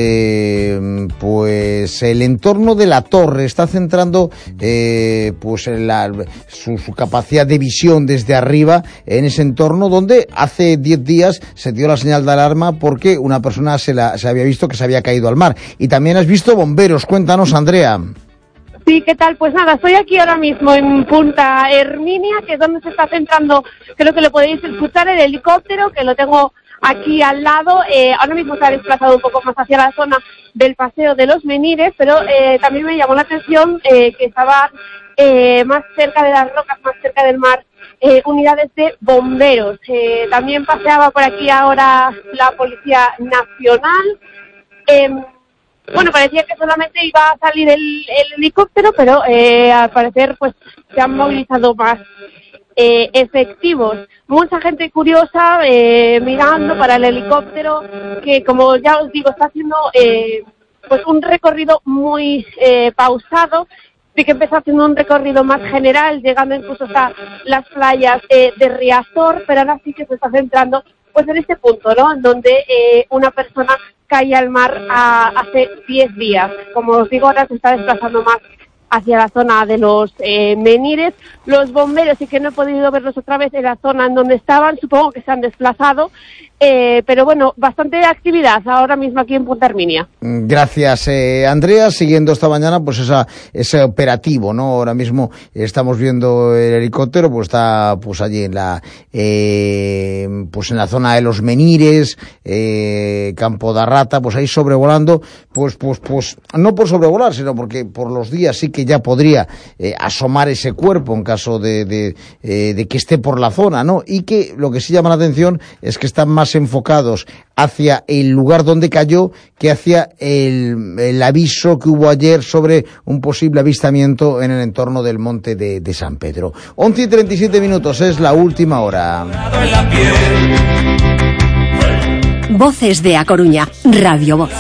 pues el entorno de la torre, está centrando pues su capacidad de visión desde arriba en ese entorno donde hace 10 días se dio la señal de alarma porque una persona se había visto que se había caído al mar. Y también has visto bomberos, cuéntanos, Andrea. Sí, ¿qué tal? Pues nada, estoy aquí ahora mismo en Punta Herminia, que es donde se está centrando, creo que lo podéis escuchar, el helicóptero, que lo tengo aquí al lado. Ahora mismo se ha desplazado un poco más hacia la zona del Paseo de los Menires, pero también me llamó la atención que estaban más cerca de las rocas, más cerca del mar, unidades de bomberos. También paseaba por aquí ahora la Policía Nacional. Bueno, parecía que solamente iba a salir el helicóptero, pero al parecer pues se han movilizado más efectivos. Mucha gente curiosa mirando para el helicóptero, que como ya os digo, está haciendo pues un recorrido muy pausado. Sí que empezó haciendo un recorrido más general, llegando incluso hasta las playas de Riazor, pero ahora sí que se está centrando pues en este punto, ¿no? En donde una persona cae al mar hace 10 días. Como os digo, ahora se está desplazando más hacia la zona de los Menires. Los bomberos sí que no he podido verlos otra vez en la zona en donde estaban, supongo que se han desplazado, pero bueno, bastante actividad ahora mismo aquí en Punta Herminia. Gracias, Andrea. Siguiendo esta mañana pues ese operativo, ¿no? Ahora mismo estamos viendo el helicóptero, pues está pues allí en la zona de los Menires, Campo da Rata, pues ahí sobrevolando, pues no por sobrevolar, sino porque por los días sí que ya podría asomar ese cuerpo en caso de que esté por la zona, ¿no? Y que lo que sí llama la atención es que están más enfocados hacia el lugar donde cayó que hacia el aviso que hubo ayer sobre un posible avistamiento en el entorno del monte de San Pedro. 11:37 es la última hora. Voces de A Coruña, Radio Voz.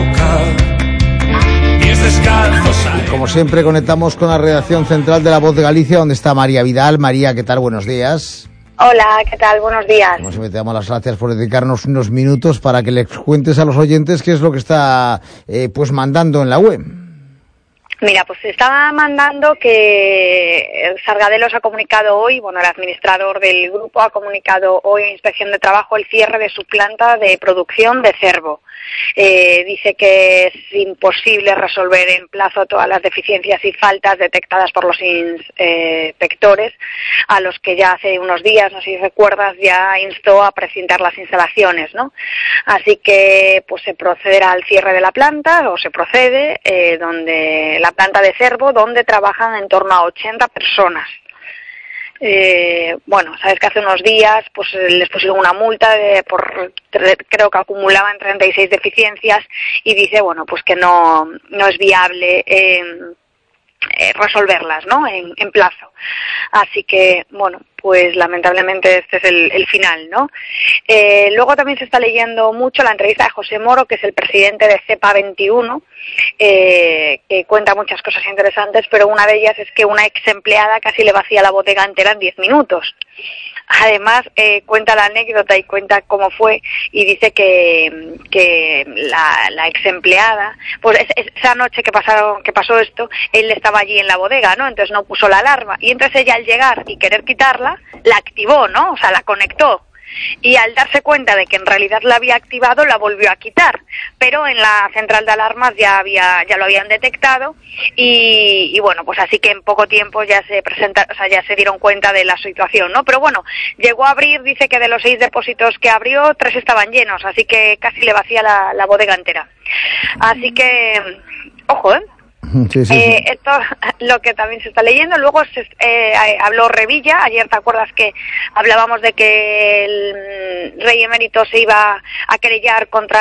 Y como siempre conectamos con la redacción central de La Voz de Galicia, donde está María Vidal. María, ¿qué tal? Buenos días. Hola, ¿qué tal? Buenos días. Como siempre te damos las gracias por dedicarnos unos minutos para que les cuentes a los oyentes qué es lo que está pues mandando en la web. Mira, pues estaba mandando que Sargadelos ha comunicado hoy, bueno, el administrador del grupo ha comunicado hoy a Inspección de Trabajo el cierre de su planta de producción de cervo. Dice que es imposible resolver en plazo todas las deficiencias y faltas detectadas por los inspectores, a los que ya hace unos días, no sé si recuerdas, ya instó a precintar las instalaciones, ¿no? Así que pues se procederá al cierre de la planta, o se procede, donde la planta de cervo, donde trabajan en torno a 80 personas. Bueno, sabes que hace unos días pues les pusieron una multa creo que acumulaban 36 deficiencias y dice, bueno, pues que no es viable resolverlas, ¿no? En plazo. Así que, bueno, pues lamentablemente este es el final, ¿no? Luego también se está leyendo mucho la entrevista de José Moro, que es el presidente de CEPA 21, que cuenta muchas cosas interesantes, pero una de ellas es que una ex empleada casi le vacía la bodega entera en 10 minutos. Además, cuenta la anécdota y cuenta cómo fue y dice que la ex empleada, pues esa noche que pasó esto, él estaba allí en la bodega, ¿no? Entonces no puso la alarma y entonces ella al llegar y querer quitarla, la activó, ¿no? O sea, la conectó. Y al darse cuenta de que en realidad la había activado, la volvió a quitar, pero en la central de alarmas ya lo habían detectado y bueno, pues así que en poco tiempo ya se dieron cuenta de la situación, ¿no? Pero bueno, llegó a abrir, dice que de los 6 depósitos que abrió, 3 estaban llenos, así que casi le vacía la bodega entera. Así que, ojo, Sí. Esto lo que también se está leyendo. Luego habló Revilla. Ayer te acuerdas que hablábamos de que el rey emérito se iba a querellar contra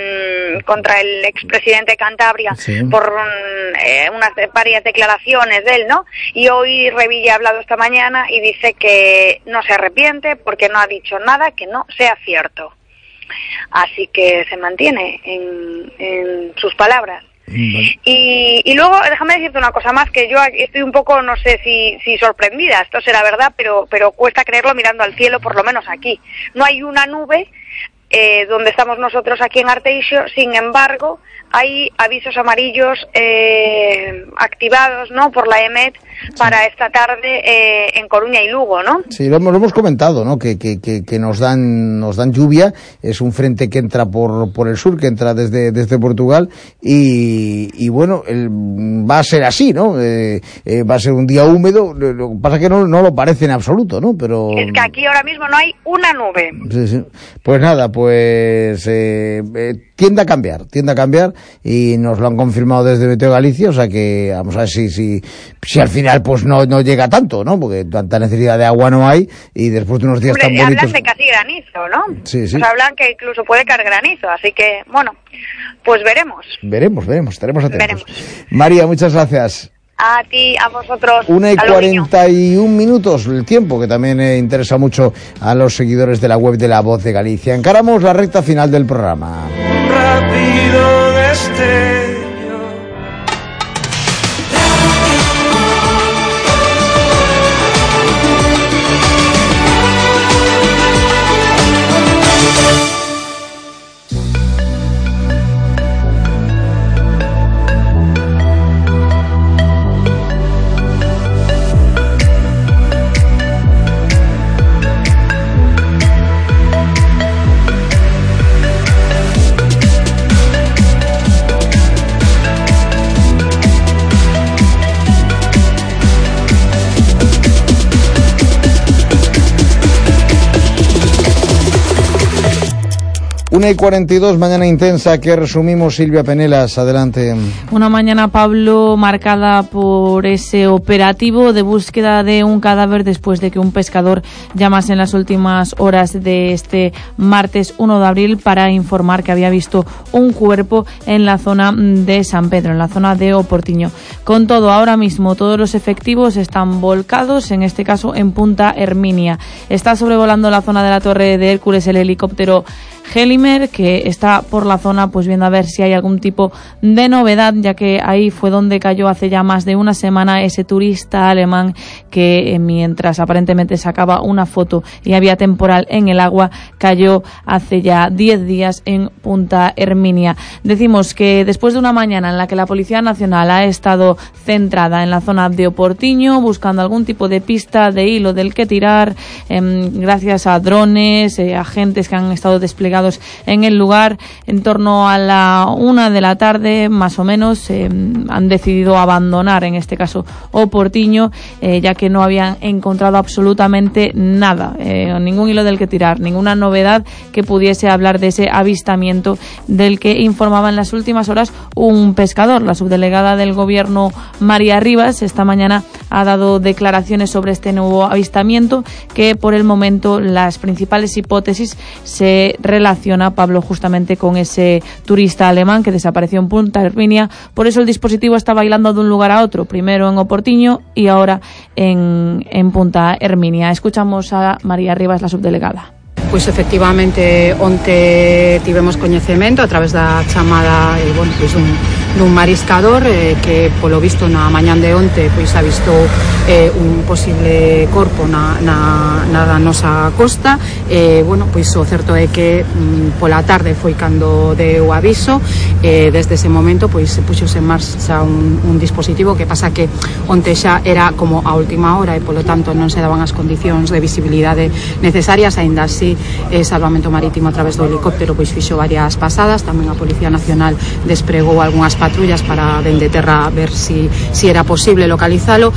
el expresidente de Cantabria por varias declaraciones de él, ¿no? Y hoy Revilla ha hablado esta mañana y dice que no se arrepiente porque no ha dicho nada que no sea cierto. Así que se mantiene en sus palabras. Vale. Y luego, déjame decirte una cosa más, que yo estoy un poco, no sé si sorprendida, esto será verdad, pero cuesta creerlo mirando al cielo, por lo menos aquí. No hay una nube donde estamos nosotros aquí en Arteixo, sin embargo, hay avisos amarillos activados, ¿no?, por la EMET para esta tarde en Coruña y Lugo, ¿no? Sí, lo hemos comentado, ¿no?, que nos dan lluvia. Es un frente que entra por el sur, que entra desde Portugal y bueno, va a ser así, ¿no? Va a ser un día húmedo. Lo que pasa es que no lo parece en absoluto, ¿no? Pero es que aquí ahora mismo no hay una nube. Sí. Pues nada, pues tiende a cambiar y nos lo han confirmado desde Meteo Galicia, o sea que vamos a ver si al final pues no llega tanto, ¿no? Porque tanta necesidad de agua no hay y después de unos días tan bonitos. Hablan de casi granizo, ¿no? Sí. Pues hablan que incluso puede caer granizo, así que bueno, pues veremos. Estaremos atentos. Veremos. María, muchas gracias. A ti, a vosotros. 1:41, el tiempo, que también interesa mucho a los seguidores de la web de La Voz de Galicia. Encaramos la recta final del programa. Rápido destello. Una y 42, mañana intensa, que resumimos. Silvia Penelas, adelante. Una mañana, Pablo, marcada por ese operativo de búsqueda de un cadáver después de que un pescador llamase en las últimas horas de este martes 1 de abril para informar que había visto un cuerpo en la zona de San Pedro, en la zona de Oportiño. Con todo, ahora mismo todos los efectivos están volcados, en este caso en Punta Herminia. Está sobrevolando la zona de la Torre de Hércules el helicóptero Helimer, que está por la zona pues viendo a ver si hay algún tipo de novedad, ya que ahí fue donde cayó hace ya más de una semana ese turista alemán que mientras aparentemente sacaba una foto y había temporal en el agua, cayó hace ya 10 días en Punta Herminia. Decimos que después de una mañana en la que la Policía Nacional ha estado centrada en la zona de Oportiño buscando algún tipo de pista, de hilo del que tirar, gracias a drones, agentes que han estado desplegados desplegados en el lugar. En torno a la 1 de la tarde, más o menos, han decidido abandonar, en este caso, O Portiño, ya que no habían encontrado absolutamente nada, ningún hilo del que tirar, ninguna novedad que pudiese hablar de ese avistamiento del que informaba en las últimas horas un pescador. La subdelegada del Gobierno, María Rivas, esta mañana ha dado declaraciones sobre este nuevo avistamiento, que por el momento las principales hipótesis se relaciona, Pablo, justamente con ese turista alemán que desapareció en Punta Herminia. Por eso el dispositivo está bailando de un lugar a otro, primero en O Portiño y ahora en Punta Herminia. Escuchamos a María Rivas, la subdelegada. Pois efectivamente onte tivemos coñecemento a través da chamada dun mariscador que polo visto na mañán de onte pois avistou un posible corpo na nosa costa. Pois o certo é que pola tarde foi cando deu aviso, desde ese momento pois se puxose en marcha un dispositivo, que pasa que onte xa era como a última hora e polo tanto non se daban as condicións de visibilidade necesarias. Aínda así, Salvamento Marítimo a través do helicóptero pois fixo varias pasadas, tamén a Policía Nacional despregou algunhas patrullas para dende terra ver si era posible localizalo.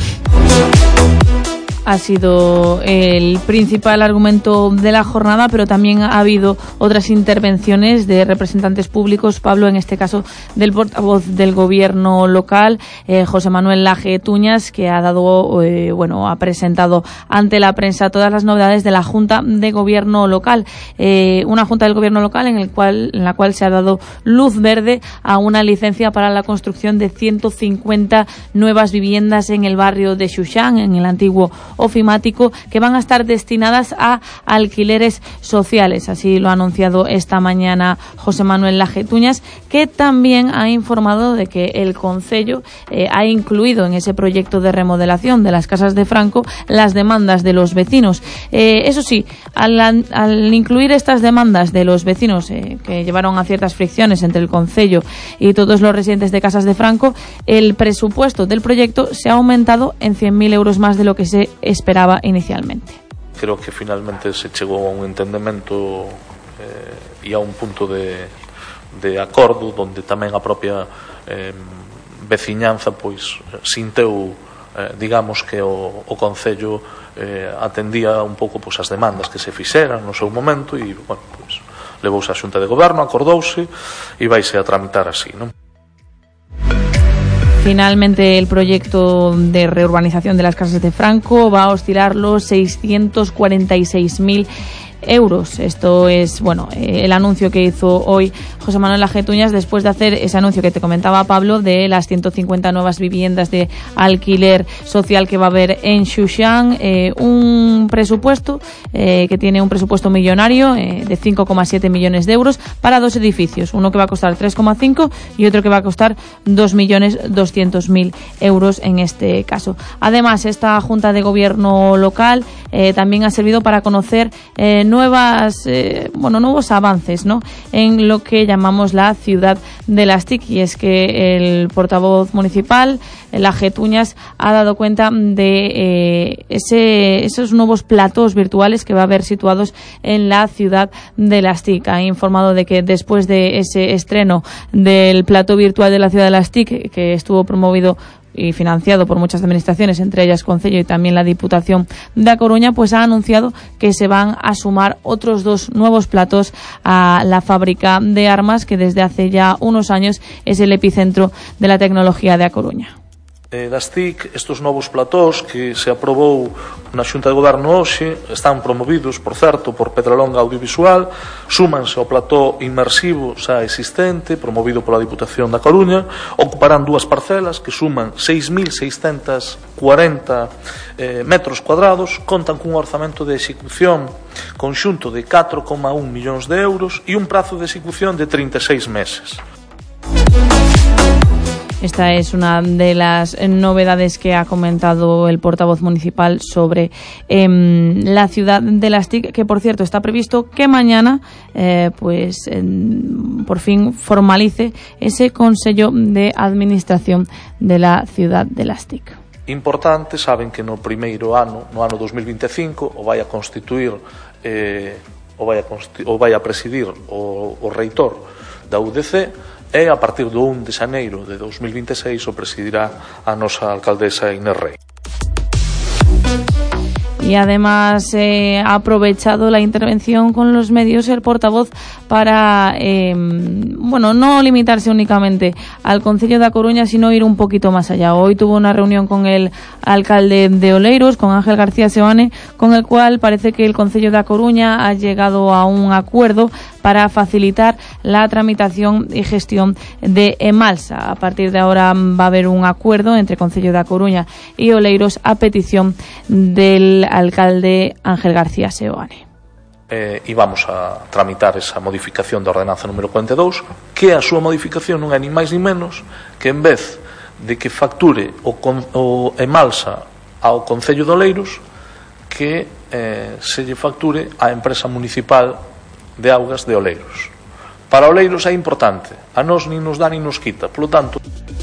Ha sido el principal argumento de la jornada, pero también ha habido otras intervenciones de representantes públicos, Pablo, en este caso del portavoz del Gobierno local, José Manuel Laje Tuñas, que ha dado, ha presentado ante la prensa todas las novedades de la Junta de Gobierno local, una Junta del Gobierno local en la cual se ha dado luz verde a una licencia para la construcción de 150 nuevas viviendas en el barrio de Xuxán, en el antiguo ofimático, que van a estar destinadas a alquileres sociales. Así lo ha anunciado esta mañana José Manuel Laje Tuñas, que también ha informado de que el Concello ha incluido en ese proyecto de remodelación de las casas de Franco las demandas de los vecinos. Eso sí, al incluir estas demandas de los vecinos, que llevaron a ciertas fricciones entre el Concello y todos los residentes de casas de Franco, el presupuesto del proyecto se ha aumentado en 100.000 euros más de lo que se esperaba inicialmente. Creo que finalmente se chegou a un entendemento e a un punto de acordo donde tamén a propia veciñanza pois sinteu digamos que o Concello atendía un pouco pois as demandas que se fixeran no seu momento e pois levouse a Xunta de Goberno, acordouse e vaise a tramitar así, non? Finalmente, el proyecto de reurbanización de las casas de Franco va a oscilar los 646.000 euros. Esto es, el anuncio que hizo hoy José Manuel Laje Tuñas después de hacer ese anuncio que te comentaba, Pablo, de las 150 nuevas viviendas de alquiler social que va a haber en Xuxán, un presupuesto que tiene un presupuesto millonario de 5,7 millones de euros para dos edificios, uno que va a costar 3,5 y otro que va a costar 2.200.000 euros en este caso. Además, esta Junta de Gobierno local también ha servido para conocer nuevos avances, ¿no?, en lo que llamamos la ciudad de las TIC, y es que el portavoz municipal, Laje Tuñas, ha dado cuenta de esos nuevos platós virtuales que va a haber situados en la ciudad de las TIC. Ha informado de que después de ese estreno del plató virtual de la ciudad de las TIC, que estuvo promovido y financiado por muchas administraciones, entre ellas Concello y también la Diputación de A Coruña, pues ha anunciado que se van a sumar otros dos nuevos platós a la fábrica de armas, que desde hace ya unos años es el epicentro de la tecnología de A Coruña. Das TIC, estes novos platós que se aprobou na Xunta de Goberno hoxe están promovidos, por certo, por Pedralonga Audiovisual, súmanse ao plató inmersivo xa existente, promovido pola Diputación da Coruña, ocuparán dúas parcelas que suman 6.640 metros cuadrados, contan cun orzamento de execución conxunto de 4,1 millóns de euros e un prazo de execución de 36 meses. Esta es una de las novedades que ha comentado el portavoz municipal sobre la ciudad de las TIC, que por cierto está previsto que mañana por fin formalice ese Consello de Administración de la ciudad de las TIC. Importante, saben que no primeiro ano, no ano 2025, o vai a constituir o vai a presidir o reitor da UDC, e a partir do 1 de xaneiro de 2026 o presidirá a nosa alcaldesa Inés Rey. Y además ha aprovechado la intervención con los medios el portavoz para, no limitarse únicamente al Concello da Coruña, sino ir un poquito más allá. Hoy tuvo una reunión con el alcalde de Oleiros, con Ángel García Seoane, con el cual parece que el Concello da Coruña ha llegado a un acuerdo para facilitar la tramitación y gestión de Emalsa. A partir de ahora va a haber un acuerdo entre Concello da Coruña y Oleiros a petición del alcalde Ángel García Seoane. E vamos a tramitar esa modificación da ordenanza número 42, que a súa modificación non é nin máis nin menos que, en vez de que facture o Emalsa ao Concello de Oleiros, que se lle facture á empresa municipal de augas de Oleiros. Para Oleiros é importante, a nós nin nos dá nin nos quita, polo tanto...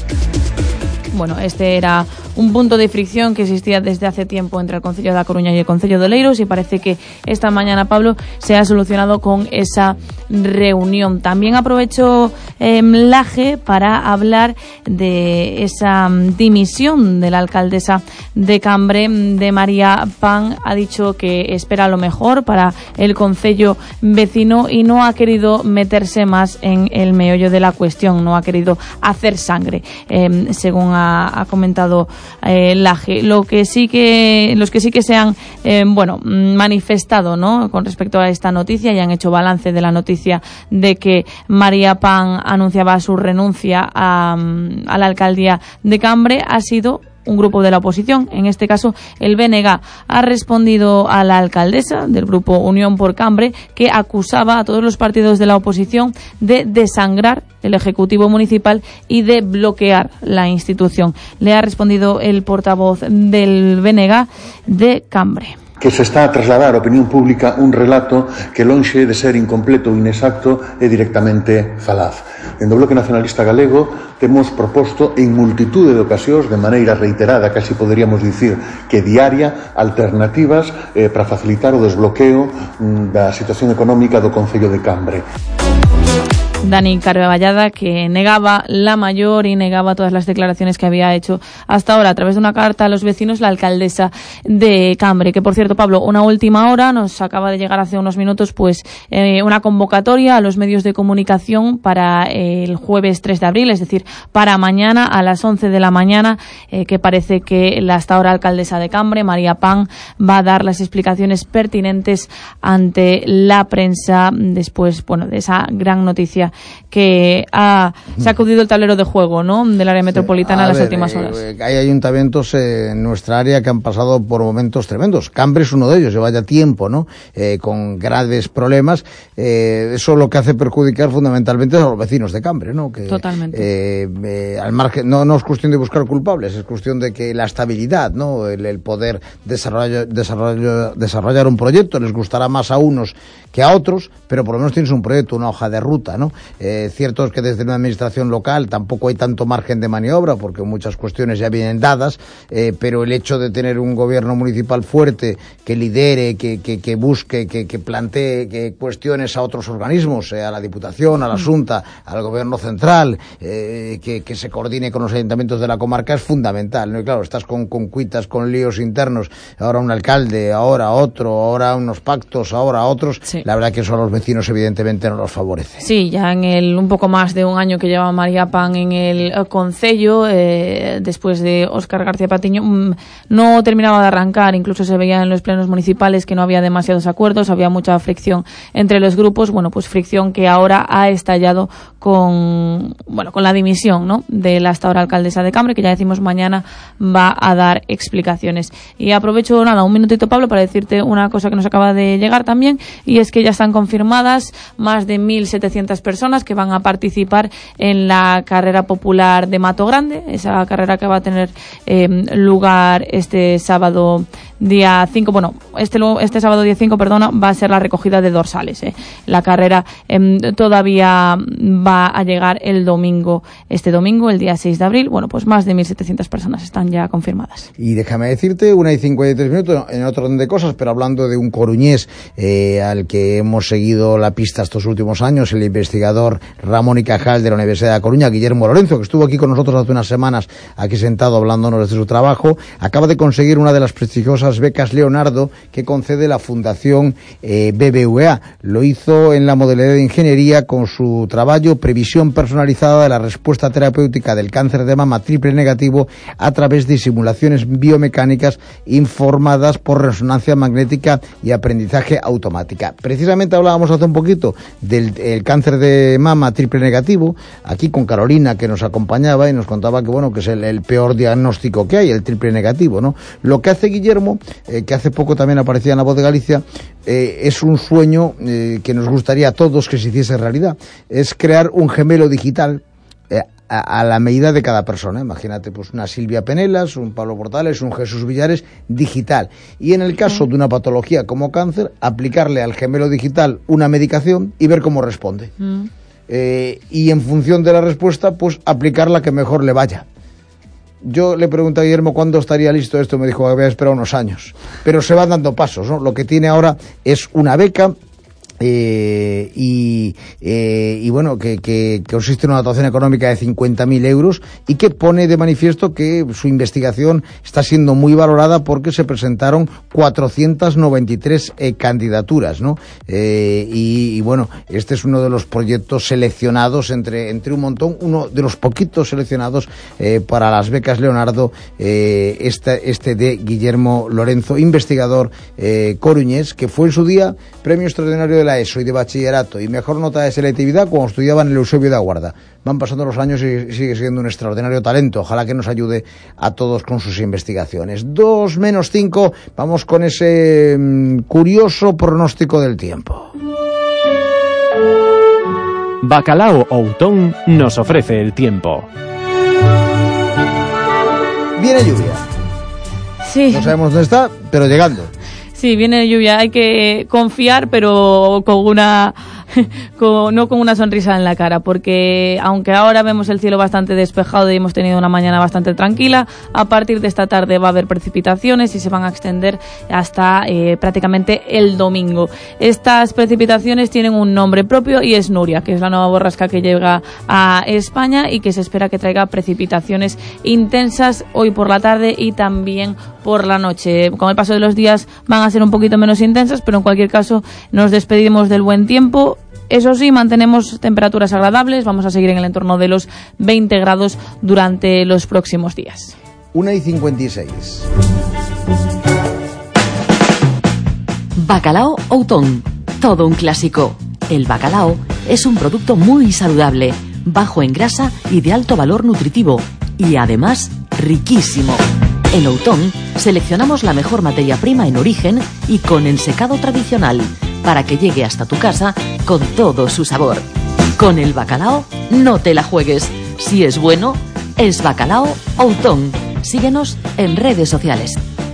Bueno, este era un punto de fricción que existía desde hace tiempo entre el Concello da Coruña y el Concello de Oleiros, y parece que esta mañana, Pablo, se ha solucionado con esa reunión. También aprovecho Laje para hablar de esa dimisión de la alcaldesa de Cambre, de María Pan. Ha dicho que espera lo mejor para el concello vecino y no ha querido meterse más en el meollo de la cuestión, no ha querido hacer sangre, según ha comentado Laje. Los que sí que se han manifestado, ¿no?, con respecto a esta noticia, y han hecho balance de la noticia de que María Pan anunciaba su renuncia a la alcaldía de Cambre, ha sido un grupo de la oposición. En este caso, el BNG ha respondido a la alcaldesa del grupo Unión por Cambre, que acusaba a todos los partidos de la oposición de desangrar el Ejecutivo Municipal y de bloquear la institución. Le ha respondido el portavoz del BNG de Cambre. Que se está a trasladar á opinión pública un relato que, lonxe de ser incompleto ou inexacto, é directamente falaz. Dende o Bloque Nacionalista Galego temos proposto en multitude de ocasións, de maneira reiterada, casi poderíamos dicir que diaria, alternativas para facilitar o desbloqueo da situación económica do Concello de Cambre. Dani Carvallada, que negaba la mayor y negaba todas las declaraciones que había hecho hasta ahora a través de una carta a los vecinos la alcaldesa de Cambre. Que, por cierto, Pablo, una última hora, nos acaba de llegar hace unos minutos una convocatoria a los medios de comunicación para el jueves 3 de abril, es decir, para mañana a las 11 de la mañana, que parece que la hasta ahora alcaldesa de Cambre, María Pan, va a dar las explicaciones pertinentes ante la prensa después, de esa gran noticia que se ha acudido el tablero de juego, ¿no?, del área metropolitana en las últimas horas. Hay ayuntamientos en nuestra área que han pasado por momentos tremendos. Cambre es uno de ellos, lleva ya tiempo, ¿no?, con graves problemas. Eso lo que hace perjudicar fundamentalmente a los vecinos de Cambre, ¿no? Que, totalmente. Al margen, no es cuestión de buscar culpables, es cuestión de que la estabilidad, ¿no?, el poder desarrollar un proyecto les gustará más a unos que a otros, pero por lo menos tienes un proyecto, una hoja de ruta, ¿no? Cierto es que desde una administración local tampoco hay tanto margen de maniobra, porque muchas cuestiones ya vienen dadas, pero el hecho de tener un gobierno municipal fuerte que lidere, que busque, que plantee cuestiones a otros organismos, a la Diputación, a la Xunta, al Gobierno Central, que se coordine con los ayuntamientos de la comarca, es fundamental, ¿no? Y claro, estás con cuitas, con líos internos, ahora un alcalde, ahora otro, ahora unos pactos, ahora otros, sí. La verdad que eso a los vecinos evidentemente no los favorece. Sí, ya en un poco más de un año que lleva María Pan en el concello, después de Óscar García Patiño, no terminaba de arrancar. Incluso se veía en los plenos municipales que no había demasiados acuerdos, había mucha fricción entre los grupos, fricción que ahora ha estallado con la dimisión, ¿no?, de la hasta ahora alcaldesa de Cambre, que ya decimos mañana va a dar explicaciones. Y aprovecho un minutito, Pablo, para decirte una cosa que nos acaba de llegar también, y es que ya están confirmadas más de 1.700 personas que van a participar en la carrera popular de Mato Grande, esa carrera que va a tener lugar este sábado día 5, bueno, este sábado día 5, va a ser la recogida de dorsales. La carrera todavía va a llegar el domingo, este domingo, el día 6 de abril. Bueno, pues más de 1.700 personas están ya confirmadas. Y déjame decirte, 1:53, en otro orden de cosas, pero hablando de un coruñés al que hemos seguido la pista estos últimos años, el investigador Ramón y Cajal de la Universidad de A Coruña, Guillermo Lorenzo, que estuvo aquí con nosotros hace unas semanas, aquí sentado hablándonos de su trabajo, acaba de conseguir una de las prestigiosas becas Leonardo que concede la Fundación BBVA. Lo hizo en la modalidad de ingeniería con su trabajo Previsión personalizada de la respuesta terapéutica del cáncer de mama triple negativo a través de simulaciones biomecánicas informadas por resonancia magnética y aprendizaje automática. Precisamente hablábamos hace un poquito del cáncer de mama triple negativo, aquí con Carolina, que nos acompañaba y nos contaba que bueno, que es el peor diagnóstico que hay, el triple negativo, ¿no? Lo que hace Guillermo, que hace poco también aparecía en La Voz de Galicia, es un sueño que nos gustaría a todos que se hiciese realidad, es crear un gemelo digital a la medida de cada persona. Imagínate, pues una Silvia Penelas, un Pablo Portales, un Jesús Villares digital. Y en el caso de una patología como cáncer, aplicarle al gemelo digital una medicación y ver cómo responde. Y en función de la respuesta, pues aplicar la que mejor le vaya. Yo le pregunté a Guillermo cuándo estaría listo esto, me dijo que había esperado unos años. Pero se van dando pasos, ¿no? Lo que tiene ahora es una beca. Y bueno, que consiste en una dotación económica de 50.000 euros y que pone de manifiesto que su investigación está siendo muy valorada porque se presentaron 493 candidaturas, ¿no? Y bueno, este es uno de los proyectos seleccionados entre un montón, uno de los poquitos seleccionados para las becas Leonardo, este de Guillermo Lorenzo, investigador coruñés, que fue en su día premio extraordinario de la ESO y de bachillerato y mejor nota de selectividad cuando estudiaba en el Eusebio de Aguarda. Van pasando los años y sigue siendo un extraordinario talento. Ojalá que nos ayude a todos con sus investigaciones. 2:05, vamos con ese curioso pronóstico del tiempo. Bacalao Outón nos ofrece el tiempo. Viene lluvia. Sí. No sabemos dónde está, pero llegando. Sí, viene lluvia, hay que confiar, pero no con una sonrisa en la cara, porque aunque ahora vemos el cielo bastante despejado y hemos tenido una mañana bastante tranquila, a partir de esta tarde va a haber precipitaciones y se van a extender hasta prácticamente el domingo. Estas precipitaciones tienen un nombre propio y es Nuria, que es la nueva borrasca que llega a España y que se espera que traiga precipitaciones intensas hoy por la tarde y también por la noche. Con el paso de los días van a ser un poquito menos intensas, pero en cualquier caso nos despedimos del buen tiempo. Eso sí, mantenemos temperaturas agradables, vamos a seguir en el entorno de los 20 grados durante los próximos días. 1:56. Bacalao Outón, todo un clásico. El bacalao es un producto muy saludable, bajo en grasa y de alto valor nutritivo, y además riquísimo. En Outón seleccionamos la mejor materia prima en origen y con ensecado tradicional, para que llegue hasta tu casa con todo su sabor. Con el bacalao no te la juegues. Si es bueno, es Bacalao Outón. Síguenos en redes sociales.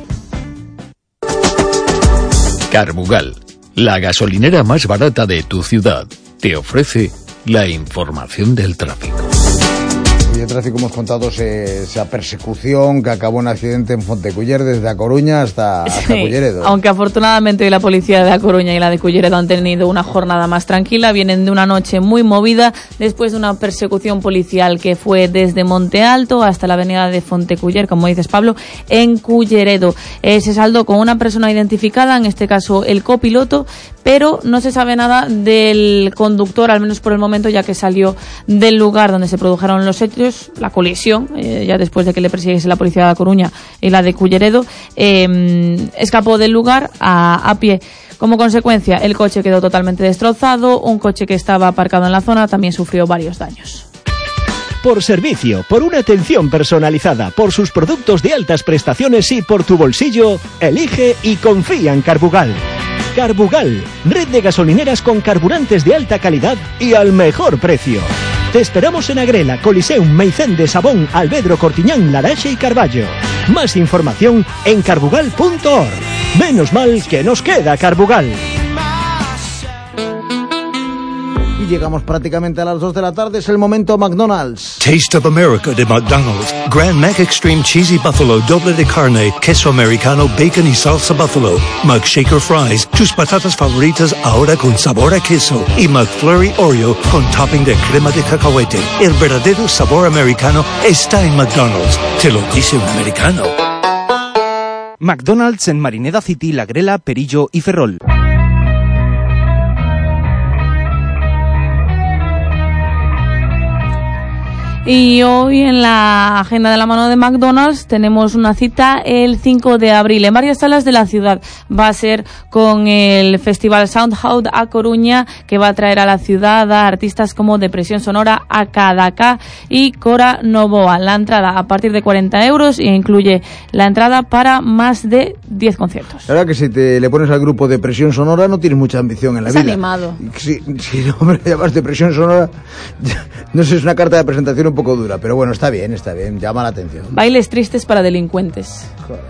Carbugal, la gasolinera más barata de tu ciudad, te ofrece la información del tráfico. Y de tráfico hemos contado esa persecución que acabó en accidente en Fonteculler desde A Coruña hasta Culleredo. Aunque afortunadamente hoy la policía de A Coruña y la de Culleredo han tenido una jornada más tranquila, vienen de una noche muy movida después de una persecución policial que fue desde Monte Alto hasta la avenida de Fonteculler, como dices Pablo, en Culleredo. Se saldó con una persona identificada, en este caso el copiloto, pero no se sabe nada del conductor, al menos por el momento, ya que salió del lugar donde se produjeron los hechos, la colisión, ya después de que le persiguiese la policía de A Coruña y la de Culleredo, escapó del lugar a pie. Como consecuencia, el coche quedó totalmente destrozado, un coche que estaba aparcado en la zona también sufrió varios daños. Por servicio, por una atención personalizada, por sus productos de altas prestaciones y por tu bolsillo, elige y confía en Carbugal. Carbugal, red de gasolineras con carburantes de alta calidad y al mejor precio. Te esperamos en Agrela, Coliseum, Meicén de Sabón, Albedro, Cortiñán, Laraxe y Carballo. Más información en carbugal.org. Menos mal que nos queda Carbugal. Y llegamos prácticamente a las 2 de la tarde, es el momento McDonald's. Taste of America de McDonald's. Grand Mac Extreme Cheesy Buffalo, doble de carne, queso americano, bacon y salsa buffalo. McShaker Fries, tus patatas favoritas ahora con sabor a queso. Y McFlurry Oreo con topping de crema de cacahuete. El verdadero sabor americano está en McDonald's. Te lo dice un americano. McDonald's en Marineda City, La Grela, Perillo y Ferrol. Y hoy en la agenda de la mano de McDonald's tenemos una cita el 5 de abril en varias salas de la ciudad. Va a ser con el Festival Soundhouse a Coruña, que va a traer a la ciudad a artistas como Depresión Sonora, Akadaka y Cora Novoa. La entrada a partir de 40 euros y incluye la entrada para más de 10 conciertos. La verdad que si te le pones al grupo Depresión Sonora no tienes mucha ambición en la vida. Es animado. Si no me llamas Depresión Sonora, no sé, es una carta de presentación un poco dura, pero bueno, está bien, llama la atención. Bailes tristes para delincuentes.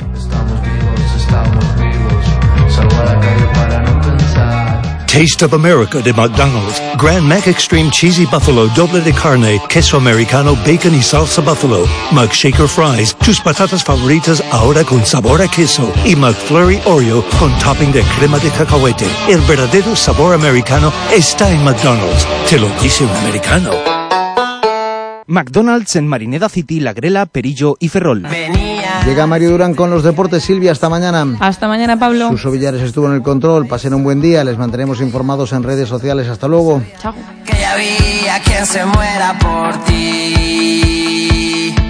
Taste of America de McDonald's. Grand Mac Extreme Cheesy Buffalo, doble de carne, queso americano, bacon y salsa buffalo. McShaker Fries, tus patatas favoritas ahora con sabor a queso. Y McFlurry Oreo con topping de crema de cacahuete. El verdadero sabor americano está en McDonald's. Te lo dice un americano. McDonald's en Marineda City, La Grela, Perillo y Ferrol. Llega Mario Durán con los deportes. Silvia, hasta mañana. Hasta mañana, Pablo. Suso Villares estuvo en el control. Pasen un buen día. Les mantenemos informados en redes sociales. Hasta luego. Chao. Que ya vi a quien se muera por ti.